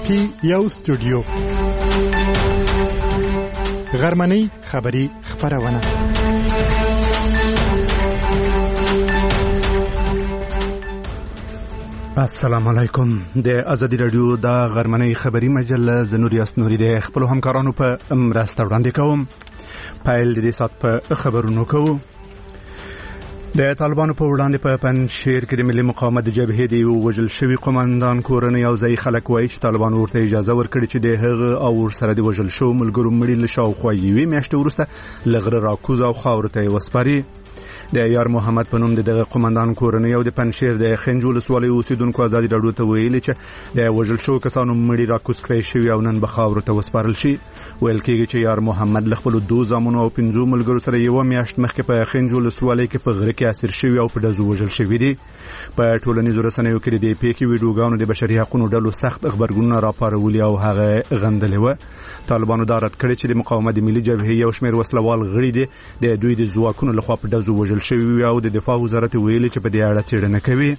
کې یو سټوډیو غرمنۍ خبری خبرونه السلام علیکم د ازادي رادیو د غرمنۍ خبری مجله زنوریاس نوري د خپل همکارانو په مرسته وړاندې کوم. پایل د دې سات په خبرونو کوو. د طالبانو په وړاندې په پنجشیر کې د ملي مقاومت جبهې د وژل شوی قومندان کورنۍ او ځای خلک وایي چې طالبانو ورته اجازه ورکړي چې د هغه او ورسره د وژل شو ملګرو مړي له شاوخوا یوې میاشتې وروسته له غره راکوز او خاورو ته یې وسپاري. د یار محمد په نوم دغه قومندان کورنۍ او د پنجشیر د خنجول سوالي اوسیدونکو ازادي رادیو ته ویلي چې د وژل شو کسانو مړي راکوز کړی شوی او نن به خاورو ته وسپارل شي. ویل کېږي چې یار محمد له خپل دوه زامنو او 5 ملګرو سره یو میاشت مخکې په خنجول سوالي کې په غره کې اسیر شوی او په دزو وژل شوی دی. په ټولنیزو رسنیو کې د پیښې ویډیوګانو د بشري حقوقو ډلو سخت خبرګونونه راپارولي او هغه غندلې و. طالبانو دا رد کړی چې د مقاومت ملي جبهې یو شمېر وسلوال غړي دي د دوی د ځواکونو لخوا په دزو وژل شوی او د دفاع وزارت ویلي چې په دې اړه څېړنه کوي.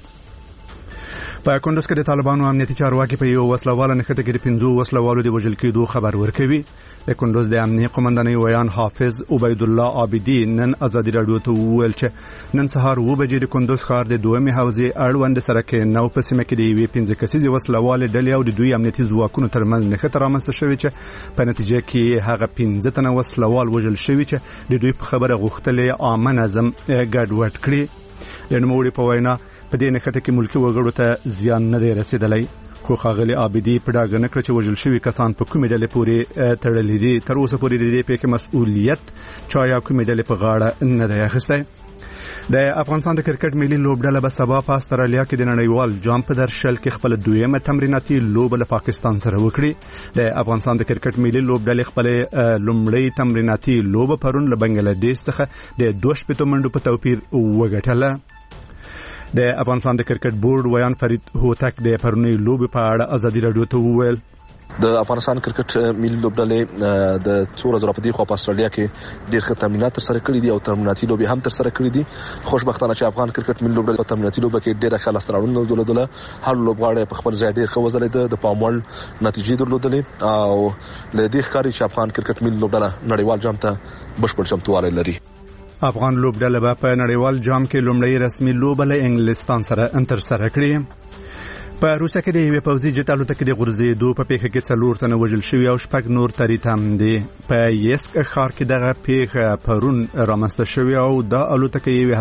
په کندوز کې د طالبانو امنیتي چارواکي په یو وسلواله نښته کې د 5 وسلوالو د وژل کېدو خبر ورکوي. د کندوز د امنیتي قومندانۍ ویان حافظ عبید الله عابدی نن ازادي رادیو ته وویل چې نن سهار 2 بجې د کندوز ښار د دویمې حوزې اړوند سړک نو په سیمه کې د یوې 15 کسیزې وسلواله ډلې او د دوی امنیتي ځواکونو ترمنځ نښته رامنځته شوې چې په نتیجه کې هغه 15 تنه وسلوال وژل شوي چې د دوی په خبره غوښتلې عامه نظم ګډوډ کړي. د نوموړي په وینا په دې نښته کې ملکی وګړو ته زیان نه دی رسیدلی. خو ښاغلي عابدي په ډاګه نه کړ چې وژل شوي کسان په کومې ډلې پورې تړلي دي. تر اوسه پورې د دې پیښې مسؤلیت چا یا کومې ډلې په غاړه نه دی اخیستی. د افغانستان د کرکټ ملي لوبډله به سبا په استرالیا کې د نړیوال جام په درشل کې خپل دویمه تمریناتي لوبه له پاکستان سره وکړي. د افغانستان د کرکټ ملي لوبډلې خپل لومړی تمریناتي لوبه پرون له بنگلاديش څخه د 2 منډو په توپیر وګټله. د افغانستان د کرکټ بورډ ویان فرید هوتک د پرونی لوبې په اړه ازادي رادیو ته وویل د افغانستان کرکټ ملي لوبډلې د 2000 په دی خو په استرالیا کې ډېر ښه تمرینات تر سره کړي دي او تمریناتي لوبې هم تر سره کړي دي. خوشبختانه چې افغان کرکټ ملي لوبډلې په تمریناتي لوبه کې ډېر ښه لاستراوړنه درلودله. هر لوبغاړی په خپل ځای ډېر ښه وځلېد، د پاموړ نتیجې درلودلې او له دې ښکاري چې افغان کرکټ ملي لوبډله نړیوال جام ته بشپړ چمتووالی لري. افغان لوبډله به په نړیوال جام کې لومړی رسمي لوبه له انګلستان سره ترسره کړي. په روسیه کې د یوې پوځي جټ الوتکې د غورځېدو په پیښه کې 4 تنه وژل شوي او 6 نور تریتم دي. په یسک ښار کې دغه پیښه پرون رامنځته شوې او د الوتکې یوې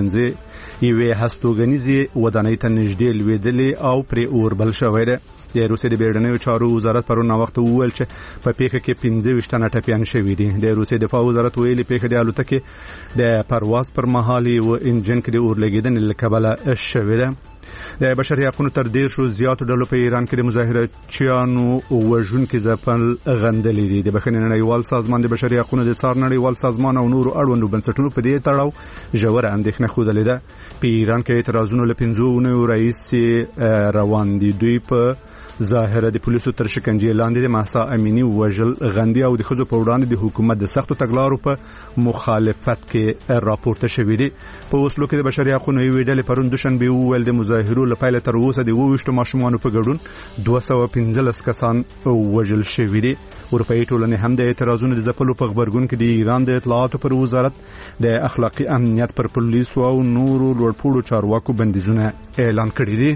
هستوګنیزې ودانۍ ته نږدې لوېدلې او پرې اور بل شوی دی. د روسیې د بیړنیو چارو وزارت پرون وخت وویل چې په پیښه کې 25 تنه ټپیان شوي دي. د روسیې دفاع وزارت ویلي پیښه د الوتکې د پرواز پر مهال و انجن کې د اور لګیدنې له کبله شوې ده. د بشري حقوقو تر 10 زیاتو ډلو په ایران کې د مظاهرچیانو وژونکي ځپل غندلې دي. د بخښنې نړیوال سازمان د بشري حقوقو د څار نړیوال سازمان او نورو اړوندو بنسټونو په دې تړاو ژوره اندېښنه خوده ده. په ایران کې اعتراضونه له 5 رئیس روان دي. دوی په ظاهره د پولیسو تر شکنجې لاندې د مهسا امینی وژل غندي او د خزو په وړاندې د حکومت د سختو تګلارو په مخالفت کې راپورته شوې دي. په اوسلو کې د بشري حقوقو یوې ډلې پرون دوشنبه وویل د مظاهرو له پیله تر اوسه د 22 ماشومانو په ګډون 215 کسان وژل شوي دي. اروپایي ټولنې هم د اعتراضونو د ځپلو په خبرګون کې د ایران د اطلاعاتو پر وزارت د اخلاقي امنیت پر پولیسو او نورو لوړپوړو چارواکو بندیزونه اعلان کړي دي.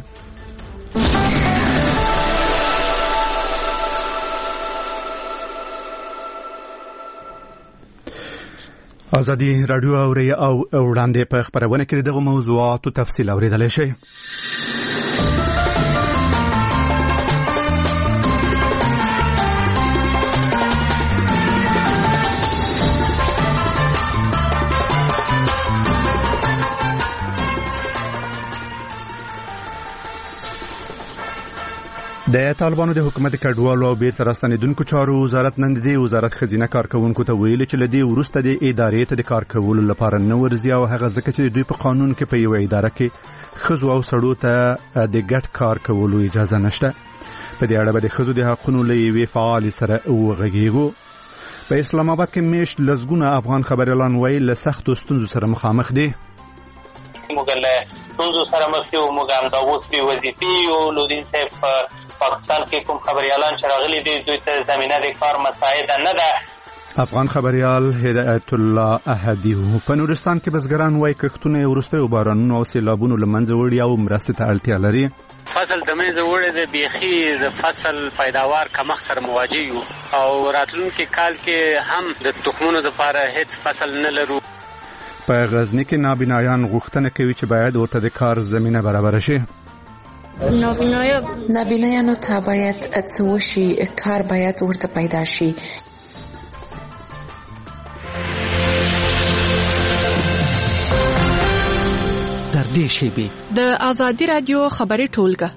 ازادي رادیو اوري او وړاندې په خبرونه کې دغه موضوعاتو تفصیل اوریدلای شئ. د طالبانو د حکومت کډوالو او بیرته راستنیدونکو چارو وزارت نن د وزارت خزینه کارکونکو ته ویلي چې لدی ورسته د ادارې ته د کار کولو لپاره نه ورځي او هغه ځکه چې دوی په قانون کې په یو اداره کې خزو او سړو ته د ګډ کار کولو اجازه نشته. په دې اړه به د خزو د حقوقو لوی فعال سره وغږیږو. په اسلام آباد کې میشت لزګونه افغان خبريالان وایي له سختو ستونزو سره مخامخ دي. موږ له ستونزو سره مخ یو، موږ هم د اوس په وظیفې یو نو دین صاحب پاکستان کې کوم خبريالان چې راغلي دي دوی ته زمینه د کار مساعده نه ده. افغان خبريال هدایت الله احدی په نورستان کې بزګران وایي کښتونه وروستیو بارانونو او سیلابونو له منځه وړي او مرستې ته اړتیا لري. فصل د منځه وړي د بیخي د فصل پیداوار کمښت سره مواجه یو او راتلونکي کال کې هم د تخمونو لپاره هیڅ فصل نه لرو. په غزنی کې نابینایان غوښتنه کوي چې باید ورته د کار زمینه برابر شي. نابینایانو ته باید څه وشي، کار باید ورته پیدا شي. در دې شیبې د آزادی رادیو خبري ټولګه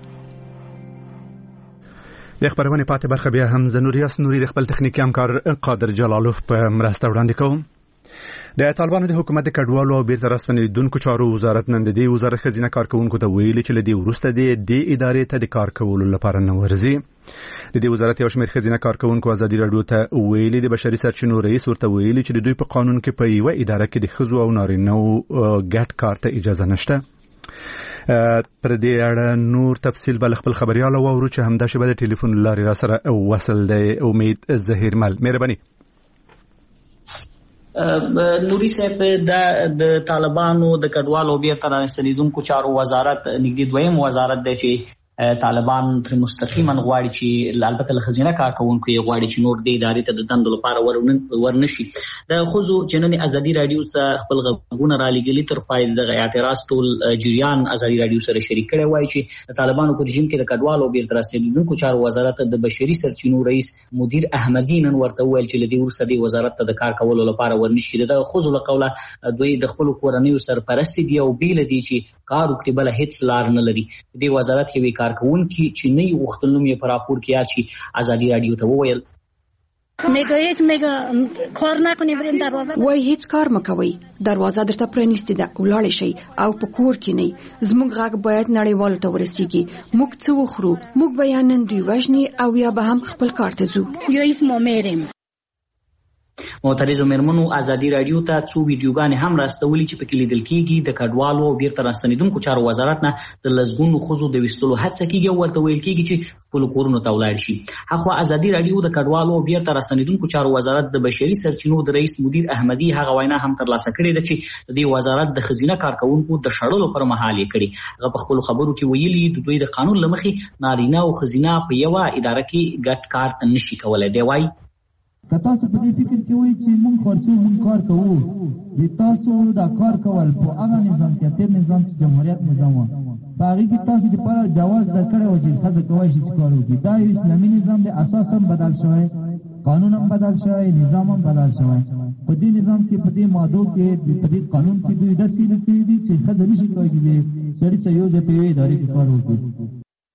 د خبرونه پاتې برخه بیا هم زنوریاس نوري د خپل تخنیکی همکار قادر جلالوف په مرسته وړاندې کوم. د طالبانو د حکومت د کډوالو او بیرته راستنیدونکو چارو وزارت نن د دې وزارت خزینه کارکونکو ته ویلي چې لدی وروسته د ادارې ته د کار کولو لپاره نه ورځي. د دې وزارت یو شمېر خزینه کارکونکو ازادي رادیو ته ویلي د بشري سرچینو رئیس ورته ویلي چې د دوی په قانون کې په یو اداره کې د خزو او نارینه‌و ګډ کار ته اجازه نشته. پر دې اړه نور تفصیل بل خپل خبريال او ورو چې همدا شبه د ټلیفون لارې را سره وصل دی. امید ظهیرمل مهرباني. نوري صاحب د طالبانو د کډوالو بیرته راستنیدونکو چارو وزارت نږدې دویم وزارت دی چې طالبان تر مستقیما غواړي چې البته له خزینه کارکونکو یې غواړي چې نور د ادارې ته د دندو لپاره ورنشي. د خزو جنن ازادي رادیو سره خپل غوونه را لګلي تر پای د اعتراض ټول جریان ازادي رادیو سره شریک کړي وایي چې طالبانو په رژیم کې د کډوالو بیرته راستنیدونکو چارو وزارت د بشري سرچینو رئیس مدیر احمدی نن ورته ویل چې لدی ورسره د وزارت ته د کار کولو لپاره ورنشي. د خزو له قوله دوی د خپل کورنیو سرپرستی دی او بیل دي چې کار وکړي بل هیڅ لار نه لري. د وزارت کې کارکون کی چې نه یو وختلوم یې پر راپور کې اچي ازادي رادیو ته وویل کار نکنی بریم دروازه وای هیڅ کار مکوي، دروازه درته پرانیستې ده، ولاړ شي او په کور کې نه. زموږ غږ باید نړیوالو ته ورسیږي. موږ څه وخورو، موږ به نن دوی وژني او یا به هم خپل کار ته ځو. یا اسمو میریم. معترضو مېرمنو ازادي رادیو ته څو ویډیوګانې هم راستولې چې پکې لیدل کېږي د کډوالو او بیرته راستنیدونکو چارو وزارت نه د لزګونو خزو د وستلو هڅه کېږي او ورته ویل کېږي چې خپل کورونو ته ولاړ شي. هغه ازادي رادیو د کډوالو او بیرته راستنیدونکو چارو وزارت د بشري سرچینو د رئیس مدیر احمدی هغه وینا هم ترلاسه کړې ده چې د دې وزارت د خزینه کارکونکو د شړلو پر مهال یې کړي. هغه په خپل خبرو کې ویلي د دوی د قانون لمخې نارینه او خزینه په یو اداره کې ګډ کار نشي کولای. دی وايي که تاسو په دې فکر کې وایي چې مونږ خرڅو مونږ کار کوو، د تاسو دا کار کول په هغه نظام کې تیر نظام چې جمهوریت نظام و په هغې کې تاسو لپاره جواز درکړی و چې ښځه کولی شي چې کار وکړي. دا یو اسلامي نظام دی، اساس هم بدل شوی، قانون هم بدل شوی، نظام هم بدل شوی. په دې نظام کې په دې مادو کې په دې قانون کې دوی داسې لیکلي دي چې ښځه نشي کولی چې سړي ته یو ځای په یوې ادارې کې کار وکړي.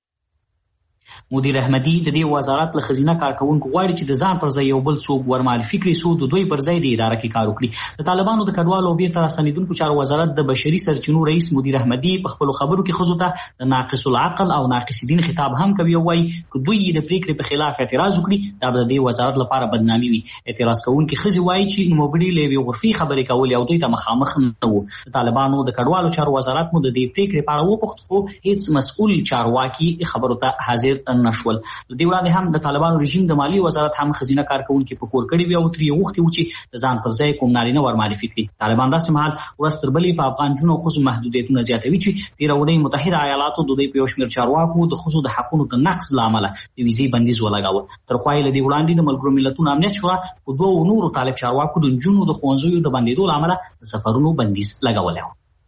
مدیر احمدی د دې وزارت له خزینه کارکونکو غواړي چې د ځان پر ځای یو بل څوک ورمعرفي کړي څو د دوی پر ځای د اداره کې کار وکړي. د طالبانو د کډوالو او بیرته راستنیدونکو چارو وزارت د بشري سرچینو رئیس مدیر احمدی په خپلو خبرو کې خزو ته د ناقص العقل او ناقص دین خطاب هم کوي او وایي که دوی د پریکړې په خلاف اعتراض وکړي دا به د دې وزارت لپاره بدنامي وي. اعتراض کوونکي ښځې وایي چې نوموړي له یوې غرفي خبرې کولې او دوی ته مخامخ نه وو. د طالبانو د کډوالو چارو وزارت مو د دې پریکړې په اړه وپوښت خو هیڅ مسؤل چارواکي خبرو ته حاضر نشول. د وړاندې هم د طالبانو رژیم د مالی وزارت هم خزینه کارکونکو په کور کړی وی او تر یو وخت چې د ځان پر ځای کوم نارینه ورمعرفي کړي. طالبان داسې مهال ورستر بلې په افغان جنو خصوصي محدودیتونه زیاتوي چې د روډي متحده ایالاتو د دوی په شمیر چارواکو د خصوصي د حقوقو د نقض لامل د ویزي بندیز ولګاوه. تر خوایله د وړاندې د ملګرو ملتونو امنیت شورا په دوه نورو طالب چارواکو د جنو د خوانزوی د بندیدو لامل د سفرونو بندیز لګولای.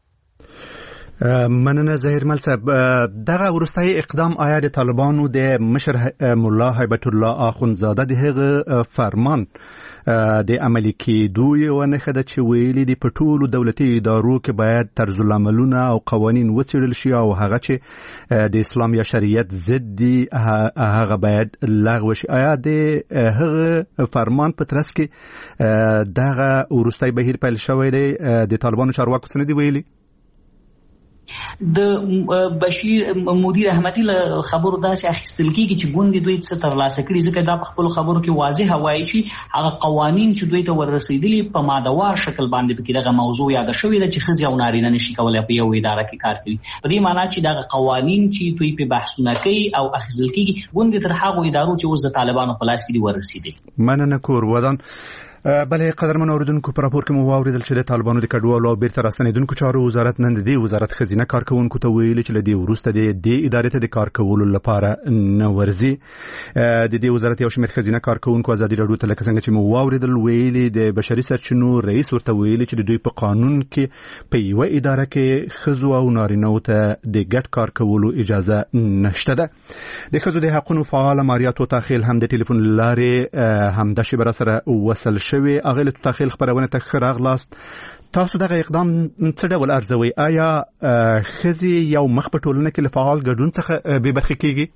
مننه ظهیرمل صاحب. دغه ورستای اقدام آیا د طالبانو د مشر مولا هیبت الله اخوندزاده د هغه فرمان د عملي کېدو یو نښه ده چې ویلي دي په ټولو دولتي ادارو کې باید طرز العملونه او قوانین وڅېړل شي او هغه چې د اسلام یا شریعت ضد دي هغه باید لغوه شي. آیا د هغه فرمان په ترڅ کې دغه ورستای بهیر پیل شوی دی؟ د طالبانو چارواکو څه نه دي ویلي؟ د بشیر مدیر احمدي له خبرو داسې اخیستل کېږي چې ګوندې دوی څه ترلاسه کړي، ځکه دا په خپلو خبرو کې واضح وایي چې هغه قوانین چې دوی ته وررسېدلي په مادهوار شکل باندې پکې دغه موضوع یاده شوې ده چې ښځې او نارینه نشي کولی په یو اداره کې کار کوي. په دې معنا چې دغه قوانین چې دوی په بحثونه کوي او اخیستل کېږي ګوندې تر هغو ادارو چې اوس د طالبانو په لاس کې دي وررسېدلي. مننه کور ودان. بلې قدرمن اوریدونکو په راپور کې مو واوریدل چې د طالبانو د کډوالو او بیرته راستنیدونکو چارو وزارت نن د وزارت خزینه کارکونکو ته ویلي چې له دې وروسته د دې ادارې ته د کار کولو لپاره نه ورځي. د دې وزارت یو شمېر خزینه کارکونکو ازادي راډیو ته لکه څنګه چې مو واوریدل ویلي د بشري سرچینو رئیس ورته ویلي چې د دوی په قانون کې په یو اداره کې ښځو او نارینه‌و ته د ګډ کار کولو اجازه نشته ده. د ښځو د حقوقو فعال ماریا توتاخیل هم د ټلیفون لارې همدا شی سره وصل شوی. هغه له توتاخیل خبرونه ته ښه راغلاست. تاسو دغه اقدام څه ډول ارزوي؟ آیا ښځې یو مخ په ټولنه کې له فعال ګډون څخه بې برخې کېږي؟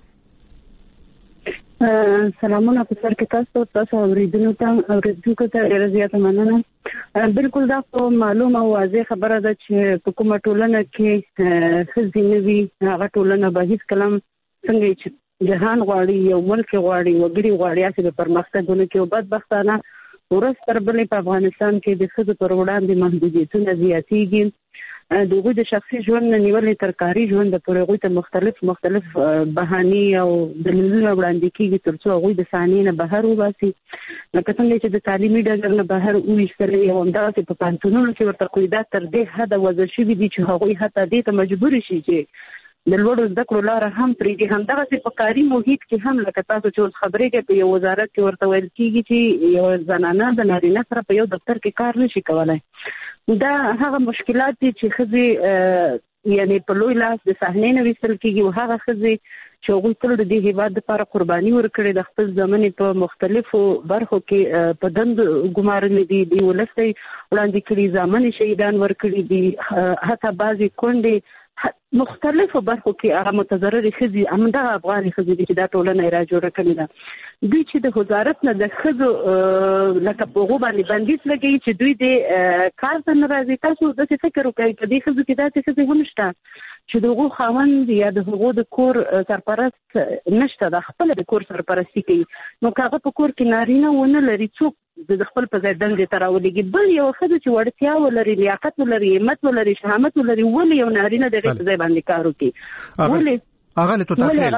سلامونه په سر کې تاسو اوریدونکو ته ډېره زیاته مننه. بالکل دا معلومه او واضح خبره ده چې په کومه ټولنه کې ښځې نه وي هغه ټولنه به هیڅ کلام څنګه چې جهان غواړي یو ملک غواړي وګړي غواړي چې د پرمختګونه کې او بدبختانه ورځ تر بلې په افغانستان کې د ښځو پر وړاندې محدودیتونه زیاتېږي. د هغوی د شخصي ژوند نه نیولې تر کاري ژوند پورې هغوی ته مختلف بهانې او دلیلونه وړاندې کېږي تر څو هغوی د صحنې نه بهر وباسي. لکه څنګه چې د تعلیمي ډګر نه بهر وویستلې او همدغسې په پوهنتونونو کې ورته قیودات تر دې حده وضع شوي دي چې هغوی حتی دې ته مجبور شي چې د لوړو زده کړو لاره هم پرېږدي. همدغسې په کاري محیط کې هم لکه تاسو چې اوس خبرې کوئ په یو وزارت کې ورته ویل کېږي چې یو زنانه د نارینه سره په یو دفتر کې کار نشي کولی. دا هغه مشکلات دي چې ښځې یعنې په لوی لاس د صحنې نه ویستل کېږي او هغه ښځې چې هغوی تل د دې هېواد دپاره قرباني ورکړې د خپل زمنې په مختلفو برخو کې په دندو ګمارلې دي، د ولس ته وړاندې کړي، زامنې شهیدان ورکړي دي، حتی بعضې کونډې مختلفو برخو کې هغه متضررې ښځې همدغه افغانې ښځې دي چې دا ټولنه یې را جوړه کړې ده. دوی چې د وزارت نه د ښځو لکه په هغو باندې بندیز لګوي چې دوی د کار ته نه راځي. تاسو داسې فکر وکړئ په دې ښځو کې داسې ښځې هم شته چې د هغو خاوند یا د هغو د کور سرپرست نشته، د خپله د کور سرپرستي کوي. نو که هغه په کور کې نارینه ونه لري څوک د خپل په ځای دندې ته راولېږي. بل یو ښځه چې وړتیا ولري، لیاقت ولري، همت ولري، شهامت ولري، ولې یو نارینه د هغې په ځای باندې کار وکړي؟ ولې اغله توتاخیل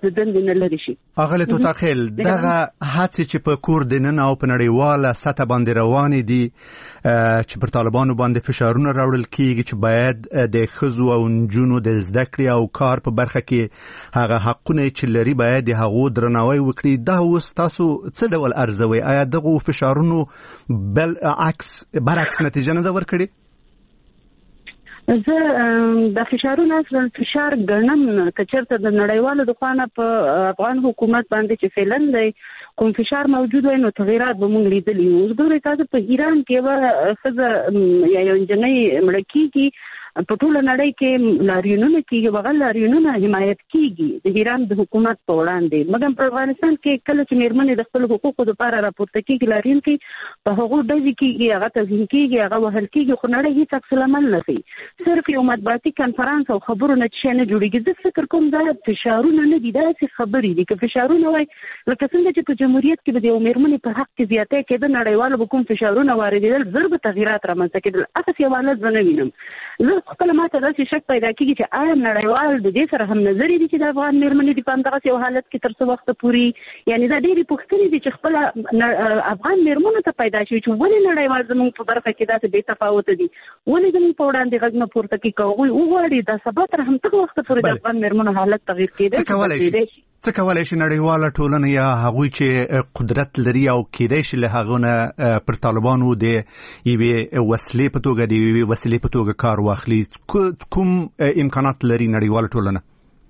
اغله توتاخیل دغه هڅې چې په کور دننه او په نړیواله سطح باندې روانې دي چې پر طالبانو باندې فشارونه راوړل کیږي چې باید د ښځو او نجونو د زده کړې او کار په برخه کې هغه حقونه چې لري باید د هغو درناوی وکړي. دا اوس تاسو څه ډول ارزوي؟ آیا دغه فشارونو برعکس نتیجه نه ده ورکړې؟ زه د فشارونو اصلا فشار ګڼم که چېرته د نړیوالو د خوا نه په افغان حکومت باندې چې فعلا دی کوم فشار موجود وي نو تغیرات به موږ لیدلي وو. اوس ګورئ تاسو په ایران کې یوه ښځه یا یو نجلۍ مړه کېږي، په ټوله نړۍ کې لاریونونه کېږي، هغه لاریونونه حمایت کېږي د ایران د حکومت په وړاندې. مګر په افغانستان کې کله چې مېرمنې د خپلو حقوقو دپاره راپورته کېږي لاریون کوي، په هغو ډزې کېږي، هغه تضمین کېږي، هغه وهل کېږي، خو نړۍ هېڅ عکس العمل نه کوي. صرف یو مطبوعاتي کنفرانس او خبرو نه شی نه جوړېږي. زه فکر کوم دا فشارونه نه دي، داسې خبرې دي. که فشارونه وای لکه څنګه چې په جمهوریت کې به د یو مېرمنې په حق کې زیاتی کېده، نړیوالو به کوم فشارونه واردېدل، زر به تغیرات رامنځته کېدل. هغسې یو حالت به نه وینم. زه خپله ماته داسې شک پیدا کېږي چې آیا نړیوال د دې سره هم نظرې دي چې د افغان مېرمنې دي په همدغسې یو حالت کې تر څه وخته پورې. یعنې دا ډېرې پوښتنې دي چې خپله افغان مېرمنو ته پیدا شوي چې ولې نړیوال زموږ په برخه کې داسې بې تفاوته دي، ولې زموږ په وړاندې غږ نه پورته کوي. که هغوی وغواړي دا سبا تر همدغه وخته پورې د افغان مېرمنو حالت تغییر کېدی شي. څه کولی شي نړیواله ټولنه یا هغوی چې قدرت لري او کېدای شي له هغو نه پر طالبانو د یوې وسیلې په توګه د یوې وسیلې په توګه کار واخلي؟ کوم امکانات لري نړیواله ټولنه؟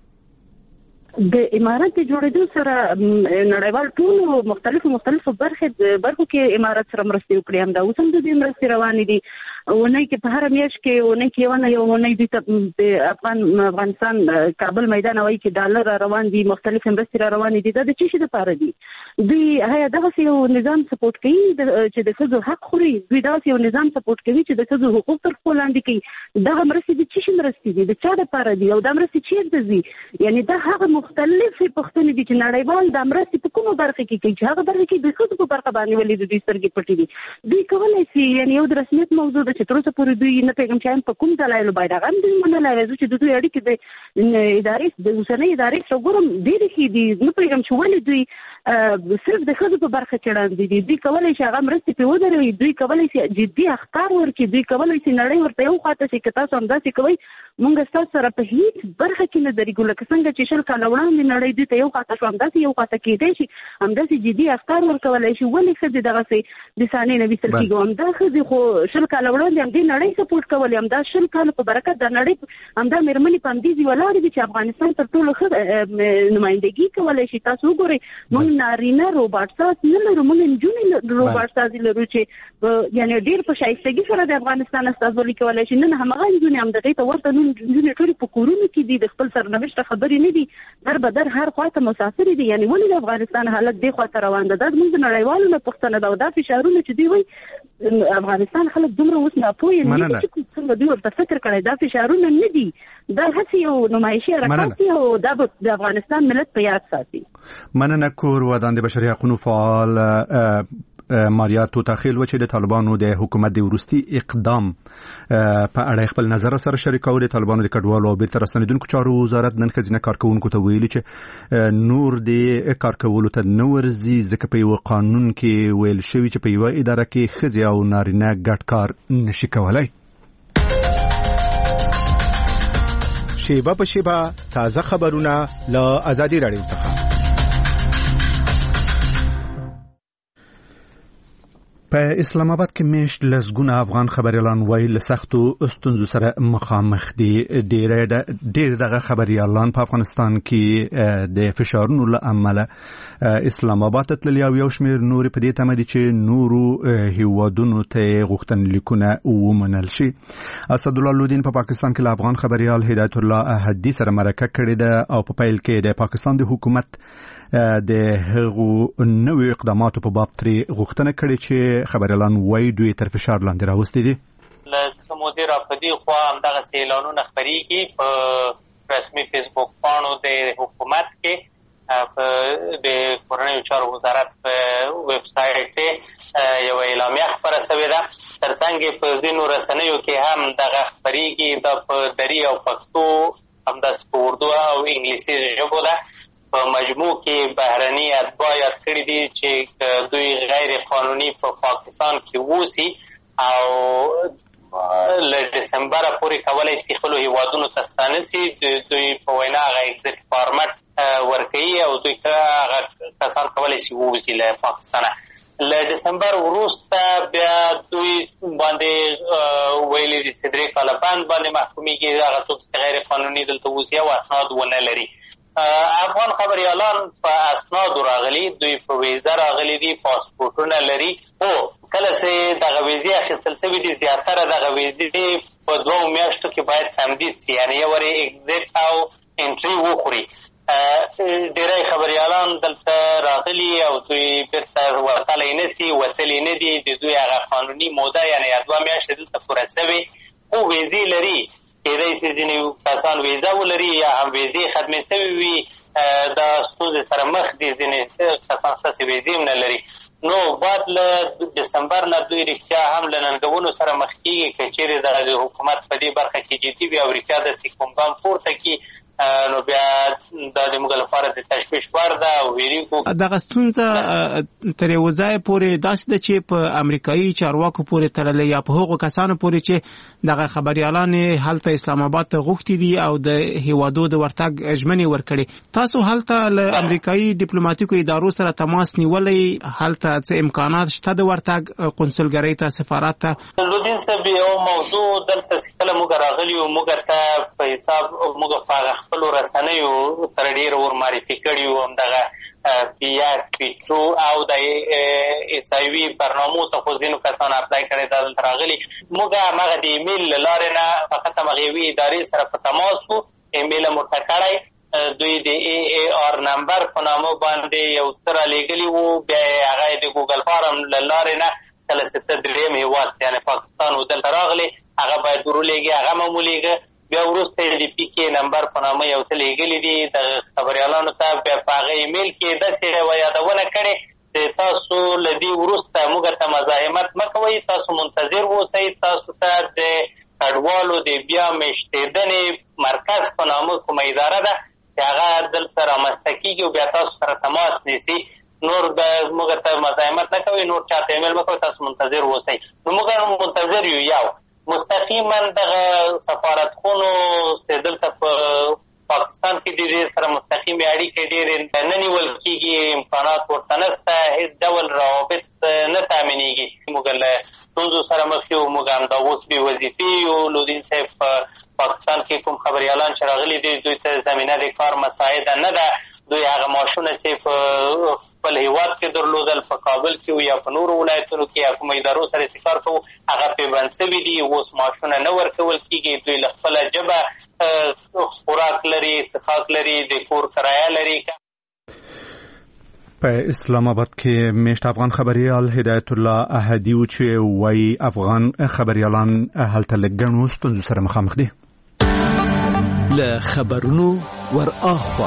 د امارت د جوړېدو سره نړیوال ټولو مختلفو برخو کې امارت سره مرستې وکړي. همدا اوس هم د دې مرستې روانې دي. ونې کې په هر میاشت کې ونې کې یو ونې د افغانستان کابل میدان وایي چې ډالر روان دي مختلف مرستې را روان دي دا د چی شي لپاره دي دوی هغه دغه یو نظام سپورټ کوي چې د ښځو حق خوري دوی دا یو نظام سپورټ کوي چې د ښځو حقوق تر پښو لاندې کوي دغه مرستې د چی شي مرستې دي د چا لپاره دي او دا مرستې چیرته دي یعنی دا هغه مختلف پوښتنې دي چې نړیوال د مرستې په کومه برخه کې کوي چې هغه برخه کې د ښځو په برخه باندې ولې د دوی سترګې پټې دي دوی کولای شي یعنی یو د رسمیت موضوع ده چې تر اوسه پورې دوی نه پیغام چایم په کوم دلایل باندې هغه دوی منلای وایي چې د دوی اړیکې د ادارې د اوسنۍ ادارې سره ګورم ډېرې ښې دي نه پیغام چې ولې دوی صرف د ښځو په برخه کې وړاندې دي دوی کولای شي هغه مرستې پرې ودروي دوی کولای شي جدي اخطار ورکړي دوی کولای شي نړۍ ورته یو خواته شي که تاسو همداسې کوئ موږ ستاسو سره په هیڅ برخه کې نه درېږو لکه څنګه چې 20 کاله وړاندې نړۍ دوی ته یو خواته شو همداسې یو خواته کېدی شي همداسې جدي اخطار ورکولی شي ولې ښځې دغسې د صحنې نه ویستل کېږي همدا ښځې خو 20 کاله وړاندې همدې نړۍ سپورټ کولې همدا 20 کاله په برکت د نړۍ همدا مېرمنې په همدې ځای ولاړې دي چې افغانستان تر ټولو ښه نمایندګي کولی شي تاسو وګورئ موږ نارینه روباټ ساز نه لرو موږ نجونې روباټ سازي لرو چې یعنی ډېر په شایستګي سره د افغانستان استازولي کولی شي نن همغه نجونې همدغې ته ورته نن نجونې ټولې په کورونو کې دي د خپل سرنوشته خبرې نه دي در بدر هر خواته مسافرې دي یعنی ولې د افغانستان حالت دې خواته روان ده دا زموږ د نړیوالو نه پوښتنه ده او دا فشارونه چې دوی وایي افغانستان خلک دومره اوس ناپوهه نه دي چې څنګه دوی ورته فکر کړی دا فشارونه نه دي دا هسې یو نمایشي حرکات دی او دا د افغانستان ملت په یاد ساتي مننه کور ودان د بشري حقوقو فعال ماریا توتاخیل و چې د طالبانو د حکومت د ورستي اقدام په اړه خپل نظر سره شریکو د طالبانو د کډوالو او بیرته راستنیدونکو چارو وزارت نن ښځینه کارکونکو ته ویلي چې نور د کارکولو ته نه ورځي ځکه په یو قانون کې ویل شوی چې په یو اداره کې ښځې او نارینه ګډ کار نشي کولای شیبه په شیبه تازه خبرونه له آزادي رادیو څخه په اسلام آباد کې میشت لسګونه افغان خبريالان وایي له سختو ستونزو سره مخامخ دي ډېر دغه خبريالان په افغانستان کې د فشارونو له امله اسلام آباد ته تللي او یو شمېر نور په دې تمه دي چې نورو هیوادونو ته غوښتنلیکونه ومنل شي اسدالله لودین په پاکستان کې له افغان خبريال هدایت الله احدي سره مرکه کړې ده او په پیل کې د پاکستان د حکومت د هغو نوې اقداماتو په باب ترې غوښتنه کړې چې خبريالان وایي دوی تر فشار لاندې راوستي دي له مدیر په دې خوا همدغه اعلانونه خپرېږي په رسمي فیسبوک پاڼو د حکومت کې په د کورنیو چارو وزارت په ویب سایټ یو اعلامیه خپره شوې ده ترڅنګ په ځینو رسنیو کې هم دغه خپرېږي دا په دري او پښتو همداسې په اردو او انګلیسي ژبو ده په مجموع کې بهرني اتباع یاد کړي دي چې دوی غیر قانوني په پاکستان کې اوسي او له دسمبر پورې کولای شي خپل هیوادونو ته ستانه شي دوی په وینا هغه ایگزیټ فارمټ ورکوي او دوی هغه کسان کولای شي ووځي له پاکستانه له دسمبر وروسته بیا دوی باندې ویلي دي چې 3 کاله باندې محکومیږي هغه څوک چې غیر قانوني دلته اوسي او اسناد ونه لري افغان خبريالان په اسنادو راغلي دوی په ویزه راغلي دي پاسپورټونه لري او کله چې دغه ویزې اخیستل شوي دي زیاتره دغه ویزې په 2 میاشتو کې باید تمدید شي یعنی یو ایگزیټ او انټري وخوري ډېری خبريالان دلته راغلي او دوی بیرته ورتلی نه شي وتلی نه دي د دوی هغه قانوني موده یعنی 2 میاشتې دلته پوره شوې خو ویزې لري کېدای شي ځینې کسان ویزه ولري یا هم ویزې ختمې شوې وي دا ستونزې سره مخ دي ځینې کسان ستاسې ویزې هم نه لري نو بعد له دسمبر نه دوی رښتیا هم له ننګونو سره مخ کېږي که چېرې د حکومت په دې برخه کې جدي وي او رښتیا داسې کوم ګام پورته کړي نو بیا دا د موږ لپاره د تشویش وړ ده او ویریږو دغه ستونزه تر یو ځای پورې داسې ده چې په امریکایي چارواکو پورې تړلې یا په هغو کسانو پورې چې دغه خبريالان هلته اسلام آباد ته غوښتي دي او د هیوادو د ورتګ ژمنې ورکړي تاسو هلته له امریکایي ډیپلوماټیکو ادارو سره تماس نیولې هلته څه امکانات شته د ورتګ قونسلګرۍ ته سفارت ته لودین صاحب یو موضوع دلته کله موږ راغلي او موږ ته په حساب موږ په خپل رسنیو تر ډیر ور معرفي کړیو همدغه پیات پیټرو او د ایسایوي برنامو ته خو ځینو کسانو اپلای کړی دا دلته راغلي. موږ هماغه د ایمیل له لارې نه فقط همغه یوې ادارې سره په تماس وو، ایمیل مو ورته کړی، دوی د AAR نمبر په نامه باندې یو څه رالیږلي وو، بیا یې هغه د ګوګل فارم له لارې نه کله چې ته درېیم هېواد یعنې پاکستان و دلته راغلی هغه باید ورولېږي، هغه مو ولېږه. بیا وروسته یې د PK نمبر په نامه یو څه لیږلي دي د خبریالانو ته، بیا په هغه ایمیل کې داسې یادونه کړې چې تاسو له دې وروسته موږ ته مزاحمت مه کوئ، تاسو منتظر اوسئ، تاسو ته د کډوالو د بیا میشتېدنې مرکز په نامه کومه اداره ده چې هغه دلته رامنځته کېږي او بیا تاسو سره تماس نیسي، نور موږ ته مزاحمت نه کوئ، نور چاته ایمیل مه کوئ، تاسو منتظر اوسئ. نو موږ منتظر یو، یو مستقیما دغه سفارتخونو چې دلته په پاکستان کې د دې سره مستقیمې اړیکې ډېرې نه نیول کېږي، امکانات ورته نشته، هېڅ ډول روابط نه تامینېږي. موږ له ستونزو سره مخ یو، موږ همدا اوس بې وظیفې یو. لودین صاحب په پاکستان کې کوم خبریالان چې راغلي دي دوی ته زمینه د کار مساعده نه ده، دوی هغه معاشونه چې په خپل هېواد کې درلودل په کابل کې یا په نورو ولایتونو کې یا کومو ادارو سره چې کار کوو هغه پیبند شوي دي، اوس معاشونه نه ورکول کېږي، دوی له خپله ژبه خوراک لري، څښاک لري، د کور کرایه لري. په اسلام آباد کې میشت افغان خبریال هدایت الله احدی و چې وایي افغان خبریالان هلته له ګڼو ستونزو سره مخامخ دي. له خبرونو ور اخوا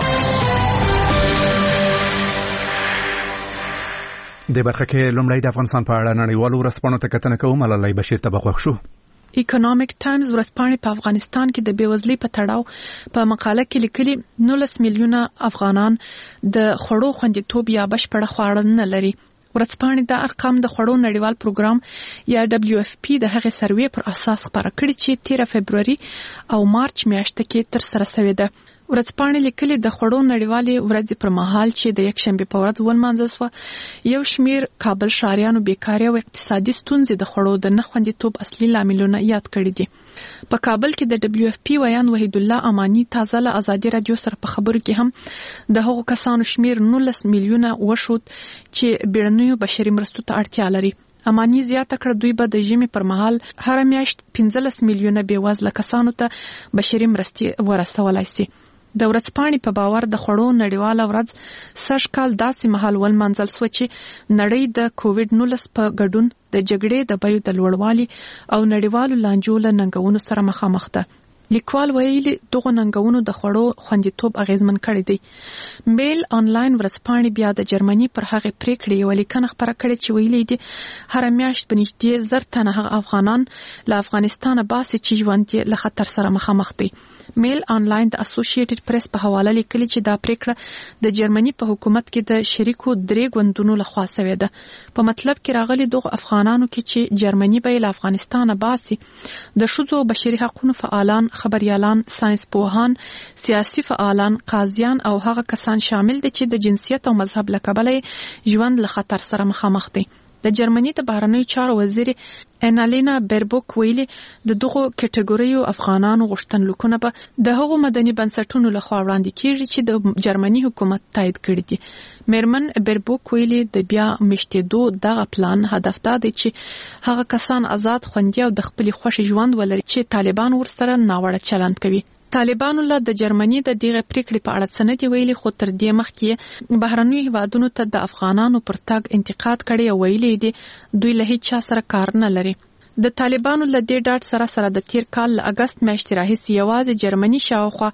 د برخه کې لومړی د افغانستان په اړه نړیوالو ورځپاڼو ته کتنه کوم. ملالۍ بشیر ته بخښ شو. اکونومیک ټایمز ورځپاڼې په افغانستان کې د بیوزلۍ په تړاو په مقاله کې لیکلي 19 میلیونه افغانان د خوړو خوندیتوب یا بشپړه خواړه نه لري. ورځپاڼې دا ارقام د خوړو نړیوال پروګرام یا WFP د هغې سروې پر اساس خپاره کړي چې 13 فبرवरी او مارچ میاشتو کې تر سره شوې ده. ورځپاڼې لیکلي د خوړو نړیوالې ورځې پر مهال چې د یکشنبې په ورځ ولمانځل شوه، یو شمیر کابل ښاریانو بیکاري او اقتصادي ستونزې د خوړو د نه خوندیتوب اصلي لاملونه یاد کړي دي. په کابل کې د WFP ویان وحید الله امانی تازه له ازادي رادیو سره په خبرو کې هم د هغو کسانو شمیر 19 میلیونه وښود چې بیړنیو بشري مرستو ته اړتیا لري. امانی زیاته کړه دوی به د ژمي پر مهال هر میاشت 15 میلیونه بېوزله کسانو ته بشري مرستې ورسولای شي. د ورځپاڼې په باور د خوړو نړیواله ورځ سږ کال داسې مهال ولمانځل شوه چې نړۍ د کووډ-19 په ګډون د جګړې د بیو د لوړوالي او نړیوالو لانجو له ننګونو سره مخامخ ده. لیکوال ویلي دغه ننګونو د خوړو خوندیتوب اغیزمن کړی دی. میل آنلاین ورځپاڼې بیا د جرمني پر هغې پریکړې یوه لیکنه خپره کړې چې ویلي دي هره میاشت به نږدې 1000 تنه هغه افغانان له افغانستانه باسي چې ژوند یې له خطر سره مخامخ دی. میل آنلاین د اسوسییټډ پریس په حواله لیکلي چې دا پریکړه د جرمني په حکومت کې د شریکو 3 ګوندونو لخوا شوې ده. په مطلب کې راغلي دغه افغانانو کې چې جرمني به له افغانستانه باسي د ښځو او بشري حقوقو فعالان، خبريالان، ساينس پوهان، سیاسي فعالان، قاضیان او هغه کسان شامل دي چې د جنسیت او مذهب له کبله ژوند له خطر سره مخامخ دي. د جرمني د بهرنیو چارو وزیر انالینا بیربوک ویلي د دغو کټګوریو افغانانو غوښتنلیکونه به د هغو مدني بنسټونو لخوا وړاندې کیږي چې د جرمني حکومت تایید کړي دي. میرمن بیربوک ویلي د بیا مشتېدو دغه پلان هدف دا دی چې هغه کسان آزاد، خوندي او د خپل خوښ ژوند ولري چې طالبان ورسره ناوړه چلند کوي. طالبانو له د جرمني د دغه پریکړې په اړه څه نه دی ویلي، خو تر دې مخکې بهرنیو هیوادونو ته د افغانانو پر تګ انتقاد کړي او ویلي دي دوی له هیڅ چا سره کار نه لري. د طالبانو له دې ډاډ سره د تیر کال له اگست میاشتې راهیسې یوازې جرمني شاوخوا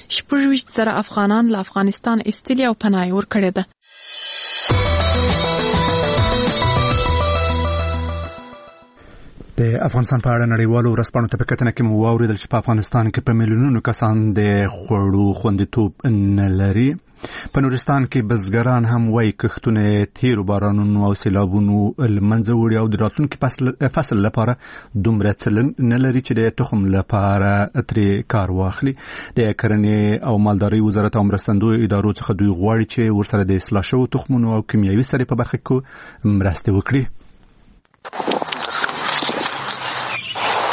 26,000 افغانان له افغانستان ایستلي او پناه ورکړې ده. د افغانستان په اړه نړیوالو ورځپاڼو ته په کتنه کې مو واوریدل چې په افغانستان کې په میلیونونو کسان د خوړو خوندیتوب نه لري. په نورستان کې بزګران هم وایي کښتونه تیرو بارانونو او سیلابونو له منځه وړي او د راتلونکي فصل لپاره دومره څه نه لري چې د تخم لپاره ترې کار واخلي. د کرنې او مالدارۍ وزارت او مرستندویو ادارو څخه دوی غواړي چې ورسره د اصلاح شویو تخمونو او کیمیاوي سرې په برخه کې مرسته وکړي.